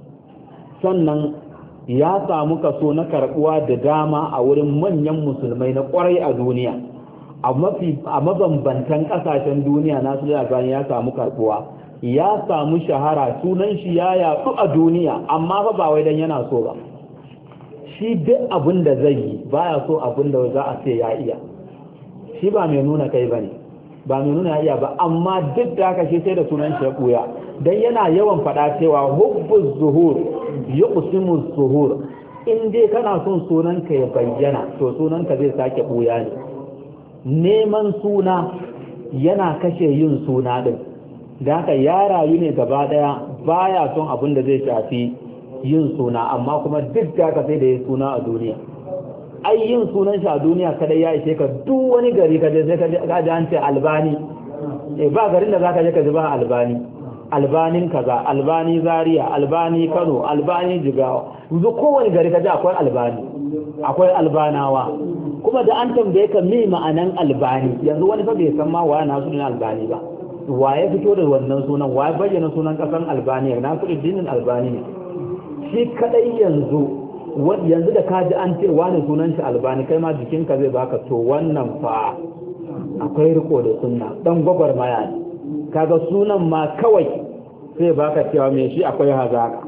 Speaker 1: Sannan ya samu kaso na karɓuwa da dama a wurin manyan musulmai na ƙwarai a duniya, a mabambantan ƙasashen duniya. Nasiruddin Albani ya samu karɓuwa, ya samu shahara, sunan shi ya yaɗu a duniya, amma fa ba wai dan yana so ba. Shi duk abin da zai yi baya so abin da za a ce ya iya. Shi ba mai nuna kai bane, ba mai nuna ya iya ba, amma duk da haka shi sai da sunan shi ya ɓuya, dan yana yawan faɗa cewa hubbuz zuhur yuqsimu zuhur. In dai kana son sunanka ya bayyana to sunanka zai sake ɓuya ne. Neman suna yana kashe yin suna din, da haka ya rayu ne gaba daya baya son abin da zai shafi yin suna, amma kuma duk da haka sai da ya suna a duniya. Ai yin sunan shi a duniya kadai ya ishe ka, duk wani gari ka je sai ka ji an ce Albani, ba garin da zaka je ka ji ba Albani, Albanin kaza, Albani Zaria, Albani Kano, Albani Jigawa, yanzu kowane gari ka ji akwai Albani, akwai Albanawa. Kuma da an tambaye ka me ma'anan Albani, yanzu wani fa bai san ma waye Nasiruddin Albani ba, waye fito da wannan sunan, waye bayyana sunan kasan Albani, Nasiruddin Albani ne shi kadai. Yanzu da ka ji an ce wani sunan shi Albani, kai ma jikinka zai baka to wannan fa akwai riko da sunna, dan gwagwarmaya ne. Kaga sunan ma kawai sai baka cewa me shi akwai hazaka.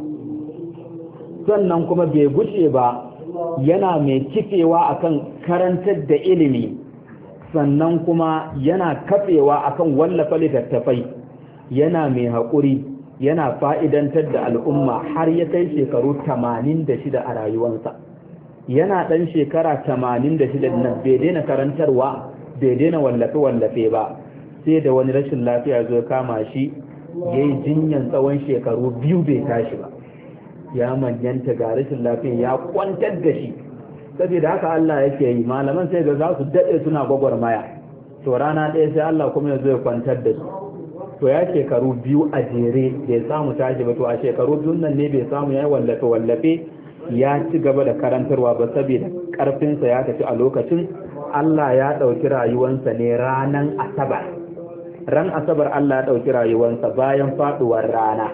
Speaker 1: Sannan kuma bai gushe ba yana mai kifewa akan karantar da ilimi, sannan kuma yana kafewa akan wallafa littattafai, yana mai haƙuri, yana fa'idantar da al'umma har ya kai shekaru 86 a rayuwarsa. Yana ɗan shekara 86 nan bai daina karantarwa, bai daina wallafe-wallafe ba, sai da wani rashin lafiya zo kama shi, ya yi jinyan tsawon shekaru 2 bai tashi ba. Ya manyanta ga rashin lafiya ya kwantar da shi. Saboda haka Allah yake yi, malaman sai ga za su daɗe suna gwagwarmaya, to rana ɗaya sai Allah kuma ya zo ya kwantar da su. To ya shekaru 2 a jere bai samu tashi ba, to a shekaru 2 nan ne bai samu ya yi wallafe-wallafe ya ci gaba da karantarwa ba, saboda ƙarfinsa ya tafi a lokacin. Allah ya ɗauki rayuwansa ne ranan Asabar. Ran Asabar Allah ya ɗauki rayuwansa bayan faɗuwar rana.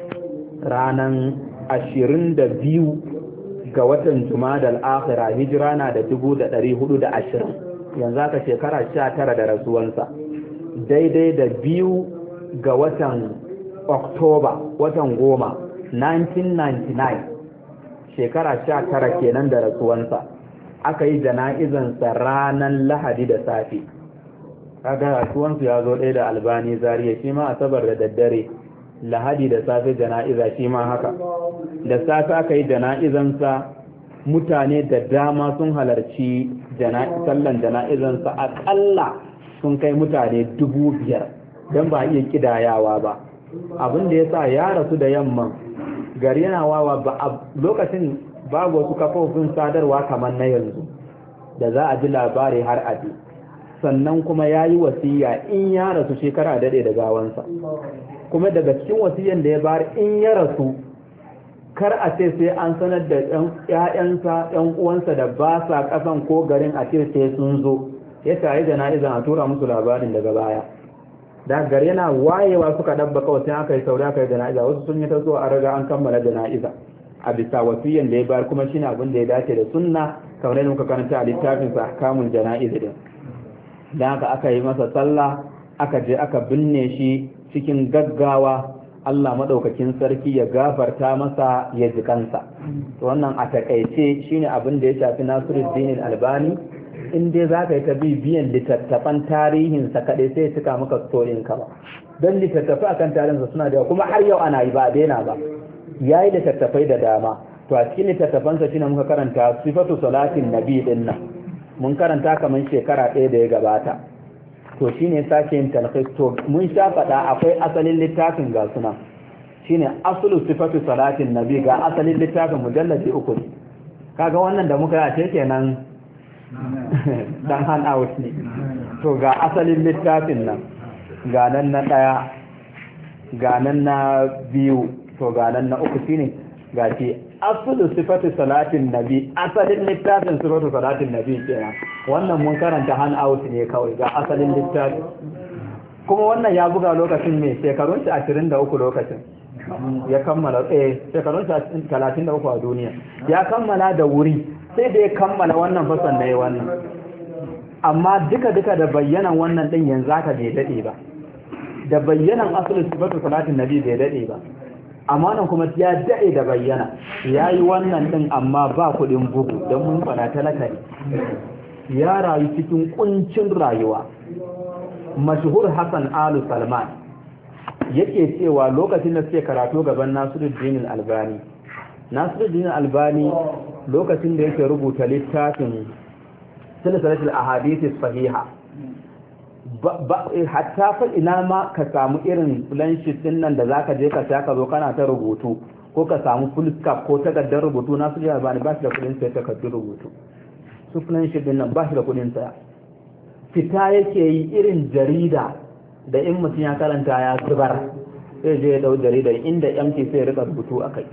Speaker 1: Ranan 22 ga watan Jumadal Akhira, hijira na da 1420, yanzu aka shekara 19 da rasuwansa, daidai da 2 ga watan Oktoba, watan 10 1999, shekara 19 kenan da rasuwansa, aka yi jana'izansa ranar Lahadi da safe. Kaga rasuwansu ya zo ɗaya da Albani Zariya, shi ma Asabar da daddare, Lahadi da safe jana'iza shi ma haka. Da safe aka yi jana'izansa, mutane da dama sun halarci sallan jana'izansa, aƙalla sun kai mutane 5,000 don ba iya kidayawa ba. Abin da ya sa ya rasu da yamman gari yana wawa ba a lokacin babu wasu kafofin sadarwa kamar na yanzu da za a ji labari har a ji, sannan kuma ya yi wasiya in ya rasu shekara daɗe da gawansa, kuma daga cikin wasiyan da ya bari in ya rasu kar a ce sai an sanar da ‘ya'yansa ‘yan uwansa da ba sa ƙasan ko garin a ce sai sun zo, ya tayi jana'izan a tura musu labarin daga baya. Da gari yana wayewa suka dabba kawai sai aka yi sauri aka yi jana'iza, wasu sun yi ta zuwa a raga an kammala jana'iza a bisa wasiyan da ya bayar, kuma shine abin da ya dace da sunna kamar yadda muka karanta a littafin sa ahkamul jana'iz din. Dan haka aka yi masa sallah, aka je aka binne shi cikin gaggawa, Allah madaukakin sarki ya gafarta masa ya ji kansa. To wannan a takaice shine abin da ya shafi Nasiruddin Albani. In dai za ka yi ta bibiyan littattafan tarihinsa kaɗai sai cika maka storin ka ba, don littattafai akan tarihinsa suna da yawa kuma har yau ana yi ba daina ba, ya yi littattafai da dama. To a cikin littattafansa shine muka karanta sifatu salatin nabi din nan, mun karanta kamar shekara 1 da ya gabata. To shine sake yin talhis, to mun sha faɗa akwai asalin littafin ga suna shine aslu sifatu salatin nabi, ga asalin littafin mujalladi 3 ne. Kaga wannan da muka yi a ce kenan dan hand out ne. To ga asalin littafin nan, ga nan na 1, ga nan na 2, to ga nan na 3 shine ga ce aslu sifatu salatin nabi, asalin littafin sifatu salatin nabi kenan. Wannan mun karanta hand out ne kawai, ga asalin littafin. Kuma wannan ya buga lokacin mai shekarun shi 23 lokacin ya kammala, shekarun shi 33 a duniya, ya kammala da wuri, sai da ya kammala wannan fasan da ya wannan. Amma duka da bayyanan wannan din yanzu aka bai dade ba, da bayyanan asalin sifatu salatin nabi bai dade ba, amma nan kuma ya dade da bayyana. Yayi wannan din amma ba kudin bugu don mun fada talaka ne, ya rayu cikin kuncin rayuwa. Mashhur Hassan Alu Salman yake cewa lokacin da suke karatu gaban Nasiruddin Albani, Nasiruddin Albani lokacin da yake rubuta littafin silsilatul ahadith sahiha, hatta fa ina ma ka samu irin flanshit din nan da zaka je ka saka zo kana ta rubutu, ko ka samu fullscape ko takardar rubutu. Nasiruddin Albani ba shi da kudin sai takardar rubutu, su flanshit din nan ba shi da kudin saya. Fita yake yi irin jarida da in mutum ya karanta ya zubar, sai je ya dau jaridar inda MT sai rika rubutu akai.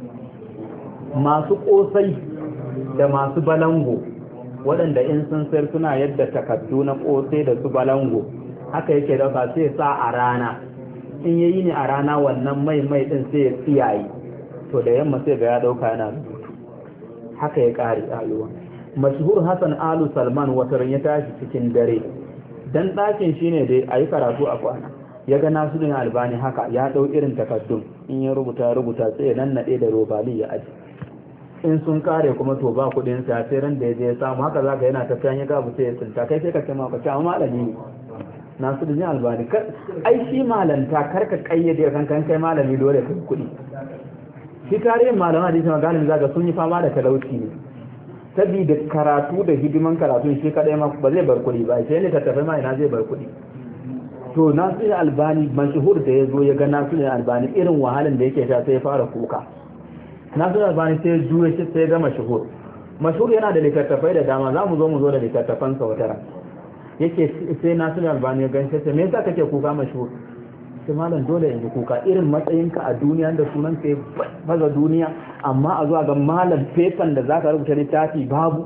Speaker 1: Masu kosai da masu balango waɗanda in sun sayar suna yadda takardu na kosai da su balango, haka yake dauka sai sa a rana, in yayi ne a rana wannan mai din sai ya tsiyayi, to da yamma sai ga ya dauka yana rubutu. Haka ya kare rayuwa. Mashhur Hassan Alu Salman wataran ya tashi cikin dare, dan ɗakin shine dai ayi karatu a kwana, ya ga Nasiruddin Albani haka ya dau irin takardun, in ya rubuta sai ya nannade da robali ya aji. In sun kare kuma to ba kudin sa, sai ran da ya je ya samu, haka zaka yana tafiyan ya gabu sai ya tsinta, kai sai ka ce ma ka ce amma malami ne Nasiruddin Albani. Ai shi malanta karka kayyade kankan kai malami dole kai kudi. Shi tarihin malama da yake magana zaka sun yi fama da talauci ne, saboda karatu da hidiman karatu shi kadai ma ba zai bar kudi ba, sai ne ta tafi ma ina zai bar kudi. To Nasiruddin Albani mashhur da yazo ya ga Nasiruddin Albani irin wahalan da yake sha sai ya fara kuka. Nasiruddin Albani sai ya juye shi sai ya ga mashhur yana da littattafai da dama, za mu zo da littattafan sa wata ran. Yake sai Nasiruddin Albani ya ganshi sai me yasa kake kuka mashhur? Sai malam dole in ji kuka, irin matsayinka a duniya da sunan kai baza duniya, amma a zuwa ga malam fefan da zaka rubuta littafi babu.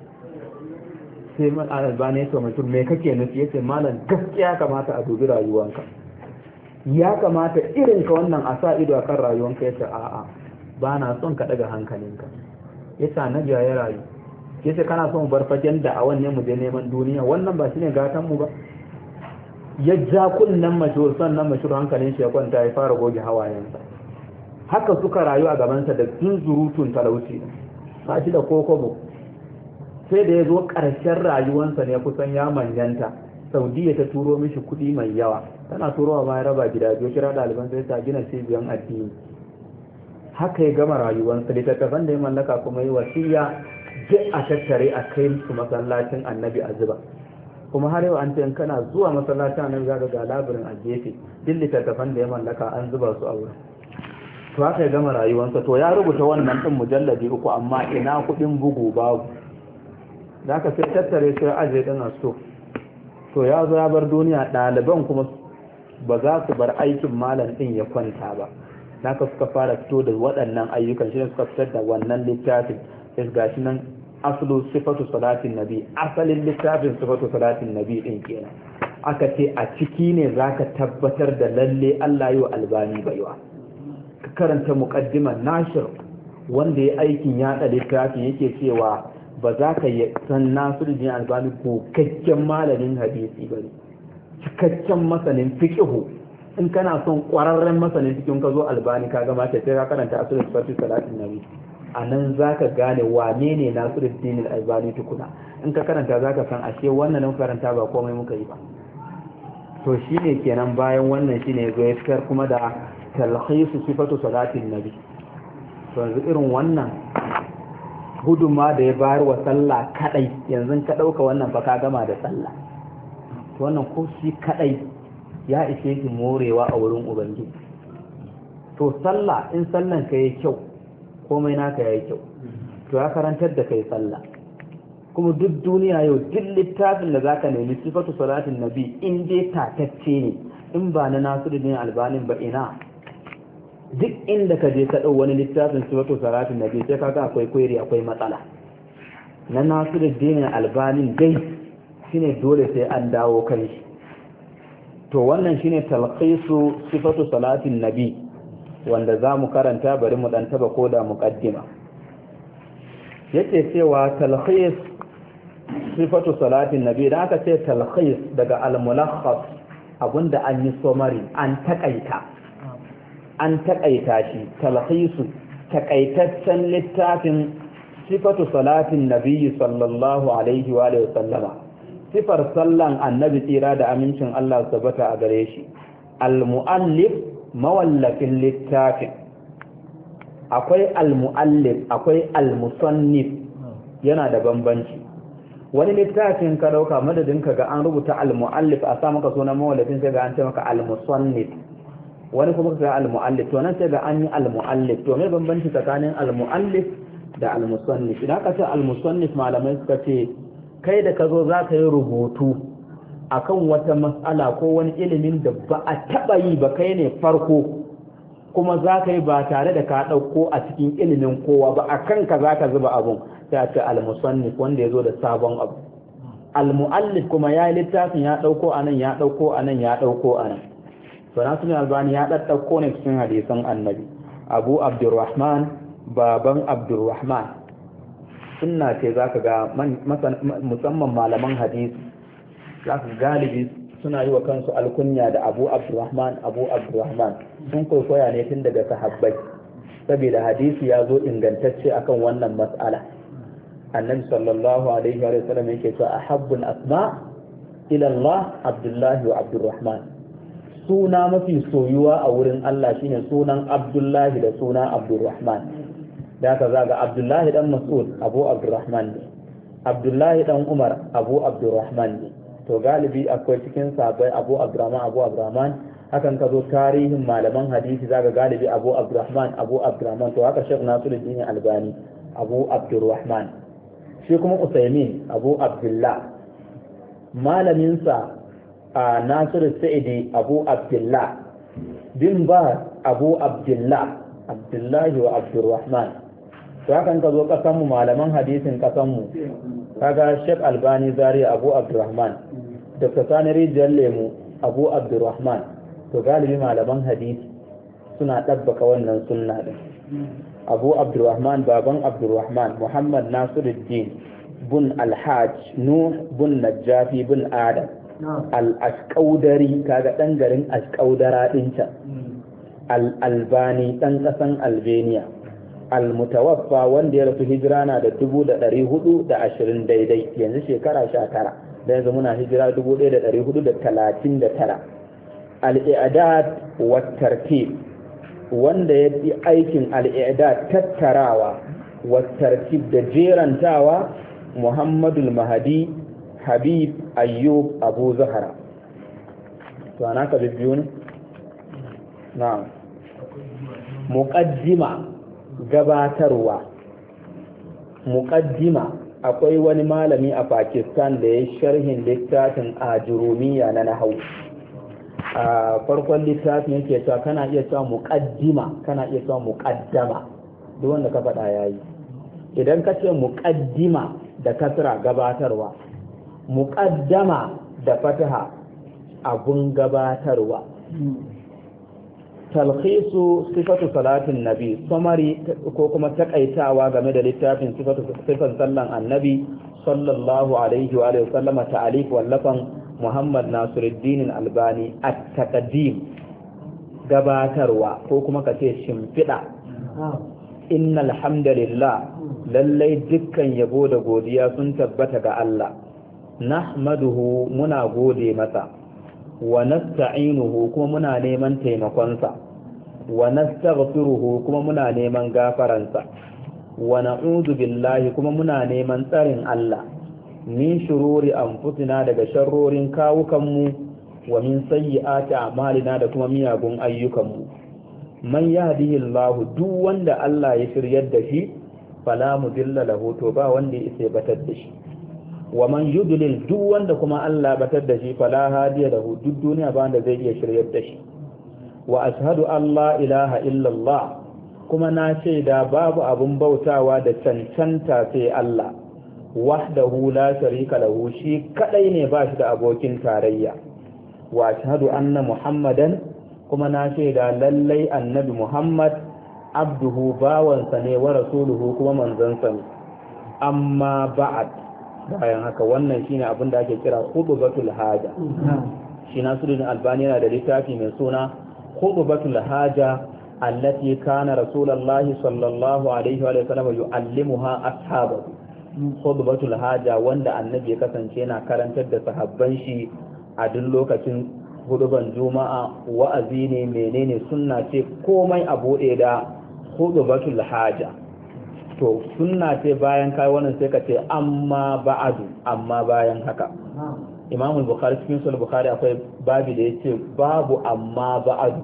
Speaker 1: Sai Albani ya ce mashhur me kake nufi? Yace malam gaskiya kamata a dubi rayuwanka, ya kamata irin ka wannan a sa ido akan rayuwanka. Yace a'a ba na son ka daga hankalinka. Yace na ya rayu, yace kana son bar fagen da a wannan mu je neman duniya, wannan ba shine gatan mu ba. ya ja kunnen mashhur, sannan mashhur hankalin shi ya kwanta ya fara goge hawayensa. Haka suka rayu a gabansa da zunzurutun talauci ba shi da kokobo. Sai da ya zo ƙarshen rayuwansa ne kusan ya manyanta, Saudiya ta turo mishi kuɗi mai yawa, tana turowa bayan raba gida biyu, kira ɗaliban sai ta gina cibiyan addini. Haka ya gama rayuwansa. Littattafan da ya mallaka kuma yi wasiya duk a tattare a kai su masallacin Annabi a zuba. Kuma har yau an ce kana zuwa masallacin Annabi zaka ga labirin a gefe duk littattafan da ya mallaka an zuba su a wurin. To haka ya gama rayuwansa. To ya rubuta wannan din mujalladi 3, amma ina kuɗin bugu babu. Da aka sai tattare sai aje din a so. To ya zo ya bar duniya, ɗaliban kuma ba za su bar aikin malam din ya kwanta ba. Naka suka fara fito da waɗannan ayyukan, shi ne suka fitar da wannan littafin. Sai gashi nan aslu sifatu salatin nabi, asalin littafin sifatu salatin nabi din kenan. Aka ce a ciki ne zaka tabbatar da lalle Allah yi wa Albani baiwa. Ka karanta muqaddiman Nashir wanda ya aikin yaɗa littafin yake cewa ba za ka yi san Nasiruddin Albani kokakken malamin hadisi bane, cikakken masanin fiqhu. In kana son ƙwararren masanin cikin ka zo Albani ka gama ta sai ka karanta asalin sifatu salatin nabi. A nan za ka gane wane ne Nasiruddin Albani tukuna. In ka karanta za ka san ashe wannan nan karanta ba komai muka yi ba. To shi ne kenan bayan wannan shi ne zai fitar kuma da talhisu sifatu salatin nabi. To yanzu irin wannan gudunma da ya bayar wa sallah kadai, yanzu ka ɗauka wannan fa ka gama da sallah. To wannan ko shi kadai ya ishe ki morewa a wurin Ubangiji. To sallah, in sallan ka yi kyau, komai naka ya yi kyau. To ya karantar da kai sallah. Kuma duk duniya yau duk littafin da zaka nemi sifatu salatin nabi in dai tatacce ne, in ba na Nasiruddin Albanin ba ina. Duk inda ka je ka ɗau wani littafin sifatu salatin nabi sai kaga akwai kweri, akwai matsala. Na Nasiruddin Albanin dai shine dole sai an dawo kan shi. To wannan shine talqisu sifatu salatin nabi wanda za mu karanta, bari mu dan taba koda muqaddima. Yace cewa talqis sifatu salatin nabi, da aka ce talqis daga al-mulakhas, abunda an yi summary, an takaita shi. Talqisu takaitaccen littafin sifatu salatin nabi sallallahu alaihi wa sallama, sifar sallan annabi tsira da amincin Allah sabata a gare shi. Al-mu'allif mawallafin littafin, akwai al-mu'allif akwai al-musannif, yana da bambanci. Wani littafin ka dauka madadin ka ga an rubuta al-mu'allif a sa maka sunan mawallafin sai ga an ce maka al-musannif, wani kuma ka ga al-mu'allif, to nan sai ga an yi al-mu'allif. To me bambanci tsakanin al-mu'allif da al-musannif? Idan ka ce al-musannif, malamai suka ce kai da ka zo za ka yi rubutu akan wata matsala ko wani ilimin da ba a taɓa yi ba, kai ne farko, kuma za ka yi ba tare da ka ɗauko a cikin ilimin kowa ba, a kanka za ka zuba abun, sai a ce al-musannif wanda ya zo da sabon abu. Al-mu'allif kuma ya yi littafin ya ɗauko a nan, ya ɗauko a nan, ya ɗauko a nan. To Nasiruddin Albani ya ɗaɗɗauko ne cikin hadisan annabi. Abu Abdurrahman, baban Abdurrahman, sunna ce za ka ga musamman malaman hadisi za ka galibi suna yi wa kansu alkunya da Abu Abdurrahman. Sun kwaikwaya ne tun daga sahabbai, saboda hadisi ya zo ingantacce akan wannan mas'ala. Annabi sallallahu alaihi wa sallam yake cewa ahabbul asma ila Allah Abdullahi wa Abdurrahman. Suna mafi soyuwa a wurin Allah shine sunan Abdullahi da sunan Abdurrahman. Da aka zaga Abdullahi dan Mas'ud Abu Abdurrahman ne, Abdullahi dan Umar Abu Abdurrahman ne. To galibi akwai cikin sahabbai Abu Abdurrahman. Hakan ka zo tarihin malaman hadisi zaga galibi Abu Abdurrahman. To haka Sheikh Nasiruddin Albani Abu Abdurrahman. Shi kuma Usaimin Abu Abdullah. Malaminsa Nasiru Sa'idi Abu Abdullah. Bin Baz Abu Abdullah, Abdullahi wa Abdurrahman. To hakan ka zo kasanmu malaman hadisin kasanmu kaga Sheikh Albani Zaria Abu Abdurrahman, Dr. Sani Rijiyar Lemu Abu Abdurrahman. To galibi malaman hadisi suna ɗabbaka wannan sunna din. Abu Abdurrahman baban Abdurrahman, Muhammad Nasiruddin bin Alhaj Nuh bin Najafi bin Adam al-Ashqaudari kaga dan garin Ashqaudara din can al-Albani dan kasan Albania al-Mutawaffa wanda ya rasu hijira na da 1420 daidai yanzu shekara 19 da yanzu muna hijira 1439 al-i'dad wa tartib wanda ya yi aikin al-i'dad tattarawa wa tartib da jerantawa Muhammadul Mahdi Habib Ayyub Abu Zahra to anaka bibiyu ne na'am muqaddima gabatarwa muqaddima akwai wani malami a Pakistan da ya sharhin littafin Ajurumiyya na nahwu a farkon littafin yake cewa kana iya cewa muqaddima kana iya cewa muqaddama duk wanda ka faɗa yayi idan ka ce muqaddima da kasra gabatarwa muqaddama da fataha abun gabatarwa talkhisu sifatu salatin nabi summary ko kuma takaitawa game da littafin sifan sallan annabi sallallahu alaihi wa sallama ta'alif wallafan Muhammad Nasiruddin Albani at-taqdim gabatarwa ko kuma kace shimfida innal hamdalillah lallai dukkan yabo da godiya sun tabbata ga Allah nahmaduhu muna gode masa wa nasta'inuhu kuma muna neman taimakonsa wa nastaghfiruhu kuma muna neman gafaransa wa na'udhu billahi kuma muna neman tsarin Allah min shururi anfusina daga sharrorin kawukanmu wa min sayyiati a'malina da kuma miyagun ayyukanmu man yahdihillahu duk wanda Allah ya shiryar da shi fala mudilla lahu to ba wanda ya isa batar da shi wa man yudlil duk wanda kuma Allah batar da shi fala hadiya lahu duk duniya ba wanda zai iya shiryar da shi wa ashhadu an la ilaha illallah kuma na shaida babu abun bautawa da cancanta sai Allah wahdahu la sharika lahu shi kadai ne ba shi da abokin tarayya wa ashhadu anna muhammadan kuma na shaida lallai annabi Muhammad abduhu bawansa ne wa rasuluhu kuma manzansa ne amma ba'ad bayan haka wannan shine abin da ake kira khutbatul haja shi Nasiruddin Albani yana da littafi mai suna khutbatul haja allati kana rasulullahi sallallahu alaihi wa sallam yu'allimuha ashabahu khutbatul haja wanda annabi ya kasance yana karantar da sahabban shi a duk lokacin huduban juma'a wa'azi ne menene sunna ce komai a bude da hudubatul haja to sunna ce bayan kai wannan sai ka ce amma ba'adu amma bayan haka Imam al-Bukhari cikin Sahih Bukhari akwai babi da yace babu amma ba'adu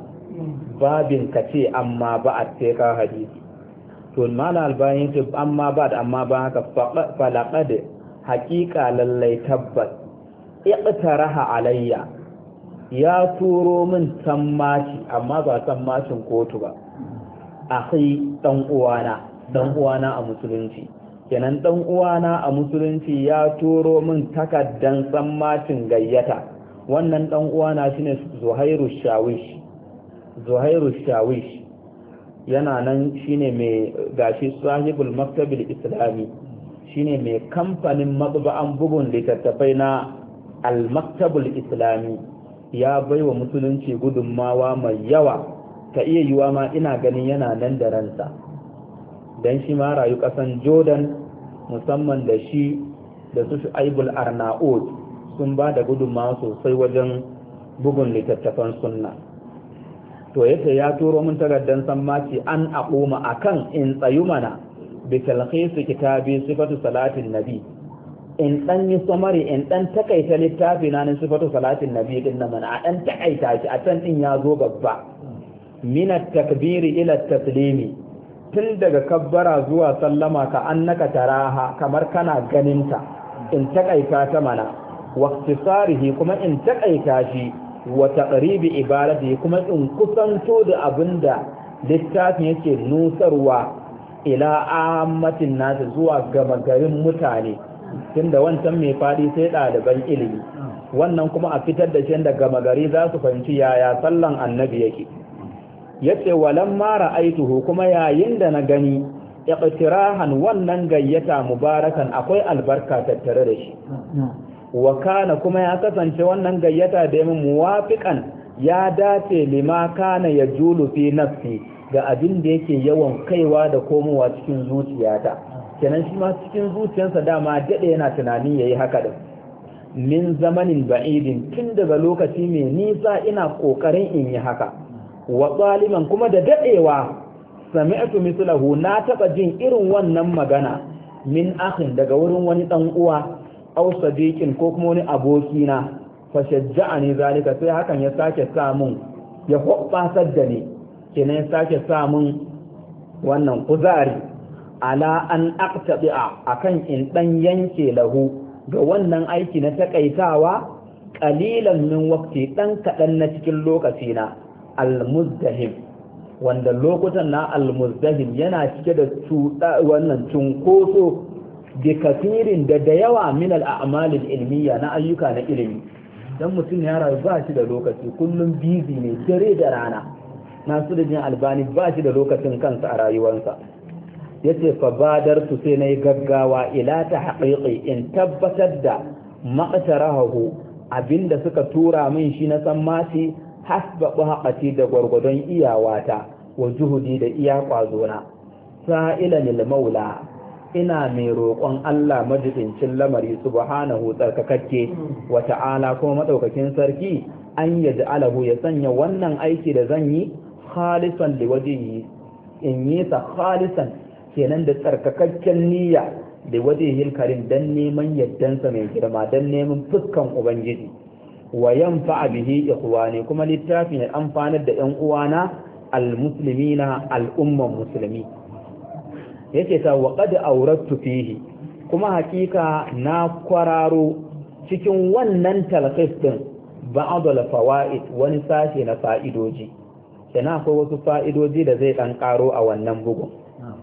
Speaker 1: babin ka ce amma ba'ad sai ka hadisi to mala albani yace amma ba'ad amma ba haka falaqad haqiqa lallai tabbas iqtaraha alayya ya turo min sammaci amma ba sammacin kotu ba akhi dan uwana a musulunci kenan dan uwana a musulunci ya turo min takaddan sammacin gayyata wannan dan uwana shine Zuhairu Shawish yana nan shine mai gashi sahibul maktabil islami shine mai kamfanin matba'an bugun littattafai na al-maktabul islami ya baiwa musulunci gudunmawa mai yawa ta iya yiwa ma ina ganin yana nan da ransa dan shi ma rayu kasan Jordan musamman da shi da su Shu'aibul Arnaud sun ba da gudunmawa sosai wajen bugun littattafan sunna to yace ya turo mun tagaddan sammaci an aquma akan in tsayu mana bi talkhis kitabi sifatu salatin nabi in dan yi samari in dan takaita littafi na sifatu salatin nabi din nan mana a dan takaita shi a can din ya zo babba min at-takbiri ila at-taslimi tun daga kabbara zuwa sallama ka annaka taraha kamar kana ganinta in takaita ta mana waqtisarihi kuma in takaita shi wa taqribi ibadati kuma in kusanto da abinda littafin yake nusarwa ila ammatin nas zuwa gama garin mutane tunda wancan mai fadi sai ɗaliban ilimi wannan kuma a fitar da shi da gama gari za su fahimci yaya sallan annabi yake yace walan ma ra'aituhu kuma yayin da na gani iqtirahan wannan gayyata mubarakan akwai albarka tattare da shi wa kana kuma ya kasance wannan gayyata da yamin muwafiqan ya dace lima kana yajulu fi nafsi ga abin da yake yawan kaiwa da komowa cikin zuciyata kenan shi ma cikin zuciyarsa dama dade yana tunanin yayi haka da min zamanin ba'idin tun daga lokaci mai nisa ina kokarin in yi haka wa zaliman kuma da dadewa sami'tu mislahu na taba jin irin wannan magana min akhin daga wurin wani dan uwa aw sadiqin ko kuma wani aboki na fa shajja'ani zalika sai hakan ya sake sa mun ya hobbasar da ni kenan ya sake sa mun wannan kuzari ala an aqtabi'a akan in dan yanke lahu ga wannan aiki na takaitawa qalilan min waqti dan kadan na cikin lokaci na al-muzdahim wanda lokutan na al-muzdahim yana cike da wannan cunkoso bi kafirin da yawa min al-a'mal al-ilmiya na ayyuka na ilimi dan mutum ya rayu ba shi da lokaci kullum busy ne dare da rana Nasiruddin Albani ba shi da lokacin kansa a rayuwarsa yace fa badartu sai nayi gaggawa ila ta haqiqi in tabbatar da maqtarahu abinda suka tura min shi na san mati hasba bahaqati da gwargwadon iyawata wa juhudi da iya kwazona sa'ilan lil maula ina mai roƙon Allah majidincin lamari subhanahu tsarkakakke wa ta'ala kuma madaukakin sarki an yaj'alahu ya sanya wannan aiki da zan yi khalisan liwajhihi in yi ta khalisan kenan da tsarkakakken niyya da wajhihil karim dan neman yaddansa mai girma dan neman fuskan ubangiji wa yanfa bihi ikhwani kuma littafi ne amfanar da ƴan uwana almuslimina al'umman musulmi yake ta wa qad awrattu fihi kuma hakika na kwararo cikin wannan talqis din ba'd al-fawaid wani sashi na fa'idoji kenan akwai wasu fa'idoji da zai dan karo a wannan bugun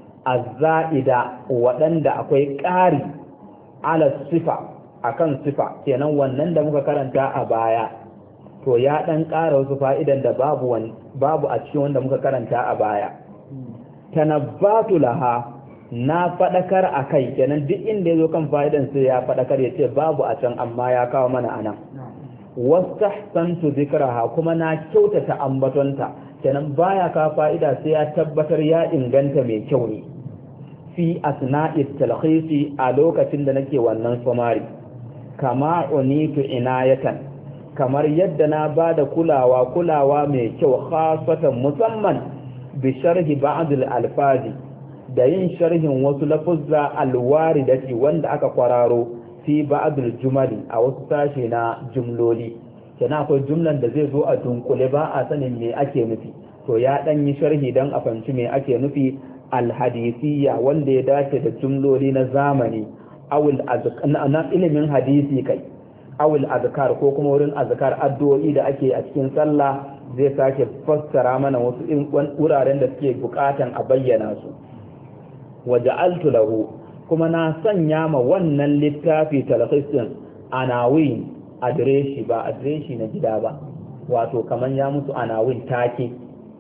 Speaker 1: azza'ida waɗanda akwai ƙari ala sifa akan sifa kenan wannan da muka karanta a baya to ya dan ƙara wasu fa'idan da babu a cikin wanda muka karanta a baya tanabbatu laha na faɗakar a kai kenan duk inda ya zo kan fa'idan sai ya faɗakar ya ce babu a can amma ya kawo mana anan wastahsantu dhikraha kuma na kyautata ambatonta kenan baya ka fa'ida sai ya tabbatar ya inganta mai kyau ne fi asna'it talkhisi a lokacin da nake wannan samari kama unitu inayatan kamar yadda na bada kulawa mai kyau khasatan musamman bi sharhi ba'd al-alfazi da yin sharhin wasu lafuzza alwaridati wanda aka kwararo fi ba'd al-jumali a wasu sashe na jumloli kenan akwai jumlan da zai zo a dunkule ba a sanin me ake nufi to ya dan yi sharhi dan a fahimci me ake nufi alhadisiyya wanda ya dace da jumloli na zamani awul na ilimin hadisi kai awul azkar ko kuma wurin azkar addu'o'i da ake a cikin sallah zai sake fassara mana wasu wuraren da suke bukatan a bayyana su waja'altu lahu kuma na sanya ma wannan littafi talhisin anawin adireshi ba adireshi na gida ba wato kaman ya musu anawin take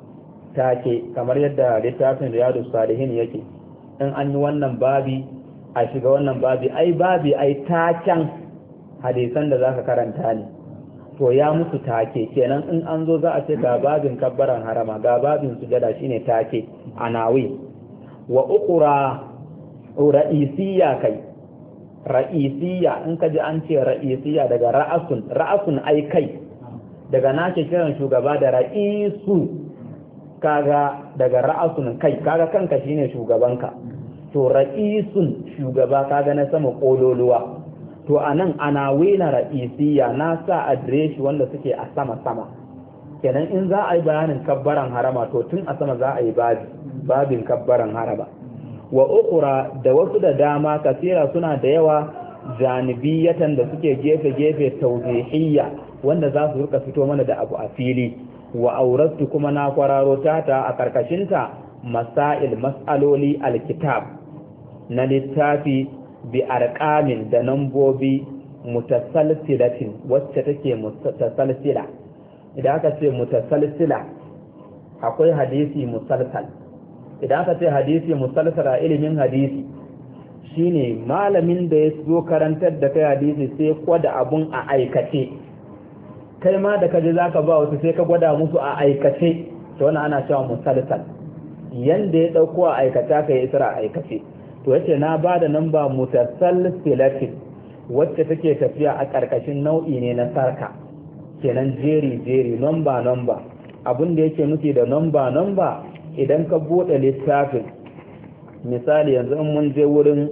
Speaker 1: kamar yadda littafin riyadus salihin yake in an yi wannan babi a shiga wannan babi ai taken hadisan da zaka karanta ne to ya musu take kenan in an zo za a ce ga babin kabbaran harama ga babin sujada shine take anawi wa uqra ra'isiyya kai ra'isiyya in ka ji an ce ra'isiyya daga ra'asun ai kai daga nake kiran shugaba da ra'isu kaga daga ra'asun kai kaga kanka shine shugabanka to ra'isun shugaba kaga na sama kololuwa to anan ana wena ra'isiyya na sa adireshi wanda suke a sama kenan in za a yi bayanin kabbaran harama to tun a sama za a yi babin kabbaran harama wa ukura da wasu da dama kasira suna da yawa janibiyatan da suke gefe tawzihiyya wanda za su rika fito mana da abu a fili wa auratu kuma na kwararo tata a karkashinta mas'aloli alkitab na littafi bi arqamin da nambobi mutasalsilatin wacce take mutasalsila idan aka ce mutasalsila akwai hadisi musalsal idan aka ce hadisi musalsal a ilimin hadisi shine malamin da ya zo karantar da kai hadisi sai kwada abun a aikace, kai ma da kaje zaka ba wasu sai ka gwada musu a aikace, to wannan ana cewa musalsal. Yanda ya dauko a aikata kai isra a aikace, to yace na bada namba mutasalsilatin wacce take tafiya a karkashin nau'i ne na sarka, kenan jeri number abin da yake nufi da number idan ka bude littafin, misali yanzu in mun je wurin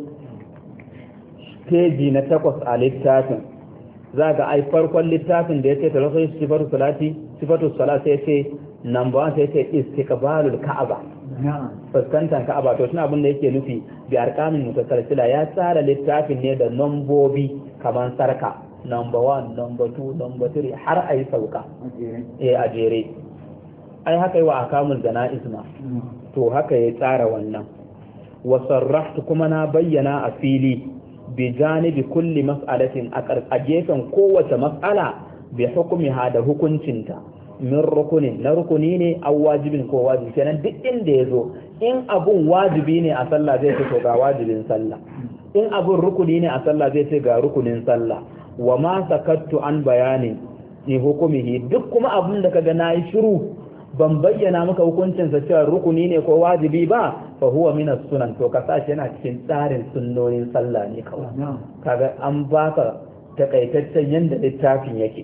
Speaker 1: peji na 8 a littafin, za ga ai farkon littafin da yake talakai sifatu salati sai ce number 1 sai ce istiqbalul ka'aba, fuskantar ka'aba. To shi abin da yake nufi bi arkamin mutasalsila, ya tsara littafin ne da nambobi kamar sarka, number 1 number 2 number 3 har ayi sauka a jere. Ai haka yi wa akamul jana'iz ma, to haka ya tsara wannan. wa sarrahtu kuma na bayyana a fili bi janibi kulli mas'alatin a gefen kowace mas'ala bi hukmiha da hukuncinta, min rukunin na rukuni ne aw wajibin ko wajibi. kenan duk inda yazo in abun wajibi ne a sallah zai ce to ga wajibin sallah, in abun rukuni ne a sallah zai ce ga rukunin sallah. wa ma sakattu an bayanin ni hukumihi, duk kuma abun da kaga nayi shiru ban bayyana maka hukuncin sa cewa rukuni ne ko wajibi ba, fa huwa min as-sunan, to ka sashi yana cikin tsarin sunnonin sallah ne kawai. kaga an baka takaitaccen yanda littafin yake.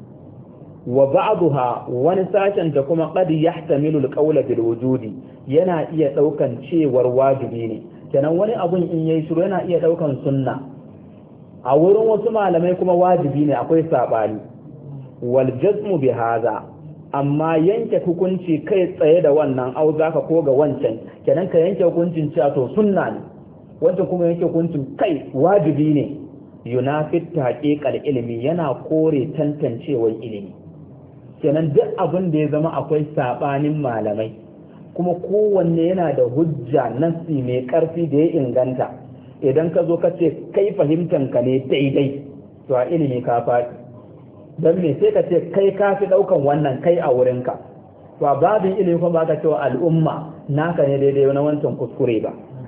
Speaker 1: wa ba'daha wani sashen da kuma qad yahtamilu al-qawla bil wujudi, yana iya daukan cewar wajibi ne, kenan wani abun in yayi shiru yana iya daukan sunna. a wurin wasu malamai kuma wajibi ne, akwai sabani. wal jazmu bi hadha, amma yanke hukunci kai tsaye da wannan au zaka ko ga wancan, kenan ka yanke hukuncin cewa to sunna ne, wancan kuma yanke hukuncin kai wajibi ne, yunafit haqiqal ilmi, yana kore tantancewar ilimi. kenan duk abin da ya zama akwai sabanin malamai kuma kowanne yana da hujja nasi mai karfi da ya inganta, idan ka zo ka ce kai fahimtanka ne daidai, to a ilimi ka faɗi. don me sai ka ce kai ka fi ɗaukan wannan kai a wurinka, to a babin ilimi kuma ba ka cewa al'umma naka ne daidai na wancan kuskure ba.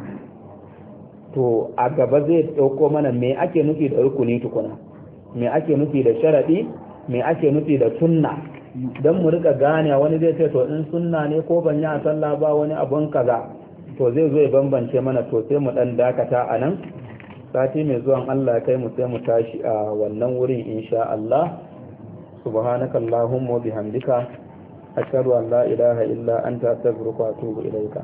Speaker 1: to a gaba zai ɗauko mana me ake nufi da rukuni tukuna, me ake nufi da sharaɗi, me ake nufi da sunna, don mu rika gane. wani zai ce to in sunna ne ko ban yi a sallah ba wani abun kaza, to zai zo ya bambance mana. to sai mu dan dakata a nan, sati mai zuwan Allah kai mu sai mu tashi a wannan wurin insha Allah. subhanaka allahumma wa bihamdika ashhadu an la ilaha illa anta astaghfiruka wa atubu ilaika.